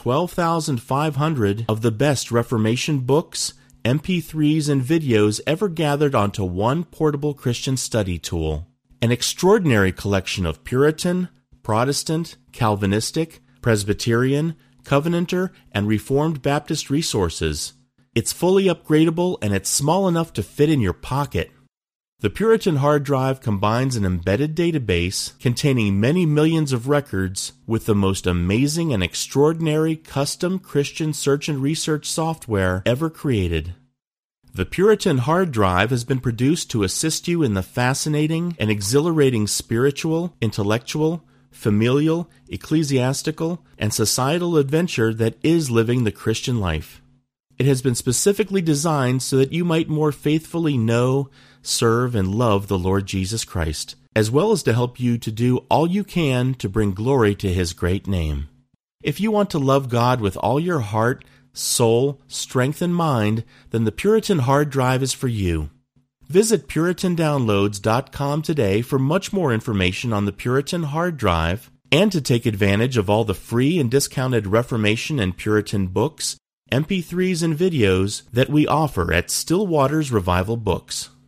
C: 12,500 of the best Reformation books, MP3s, and videos ever gathered onto one portable Christian study tool. An extraordinary collection of Puritan, Protestant, Calvinistic, Presbyterian, Covenanter, and Reformed Baptist resources. It's fully upgradable and it's small enough to fit in your pocket. The Puritan Hard Drive combines an embedded database containing many millions of records with the most amazing and extraordinary custom Christian search and research software ever created. The Puritan Hard Drive has been produced to assist you in the fascinating and exhilarating spiritual, intellectual, familial, ecclesiastical, and societal adventure that is living the Christian life. It has been specifically designed so that you might more faithfully know, serve, and love the Lord Jesus Christ, as well as to help you to do all you can to bring glory to His great name. If you want to love God with all your heart, soul, strength, and mind, then the Puritan Hard Drive is for you. Visit PuritanDownloads.com today for much more information on the Puritan Hard Drive and to take advantage of all the free and discounted Reformation and Puritan books, MP3s, and videos that we offer at Still Waters Revival Books.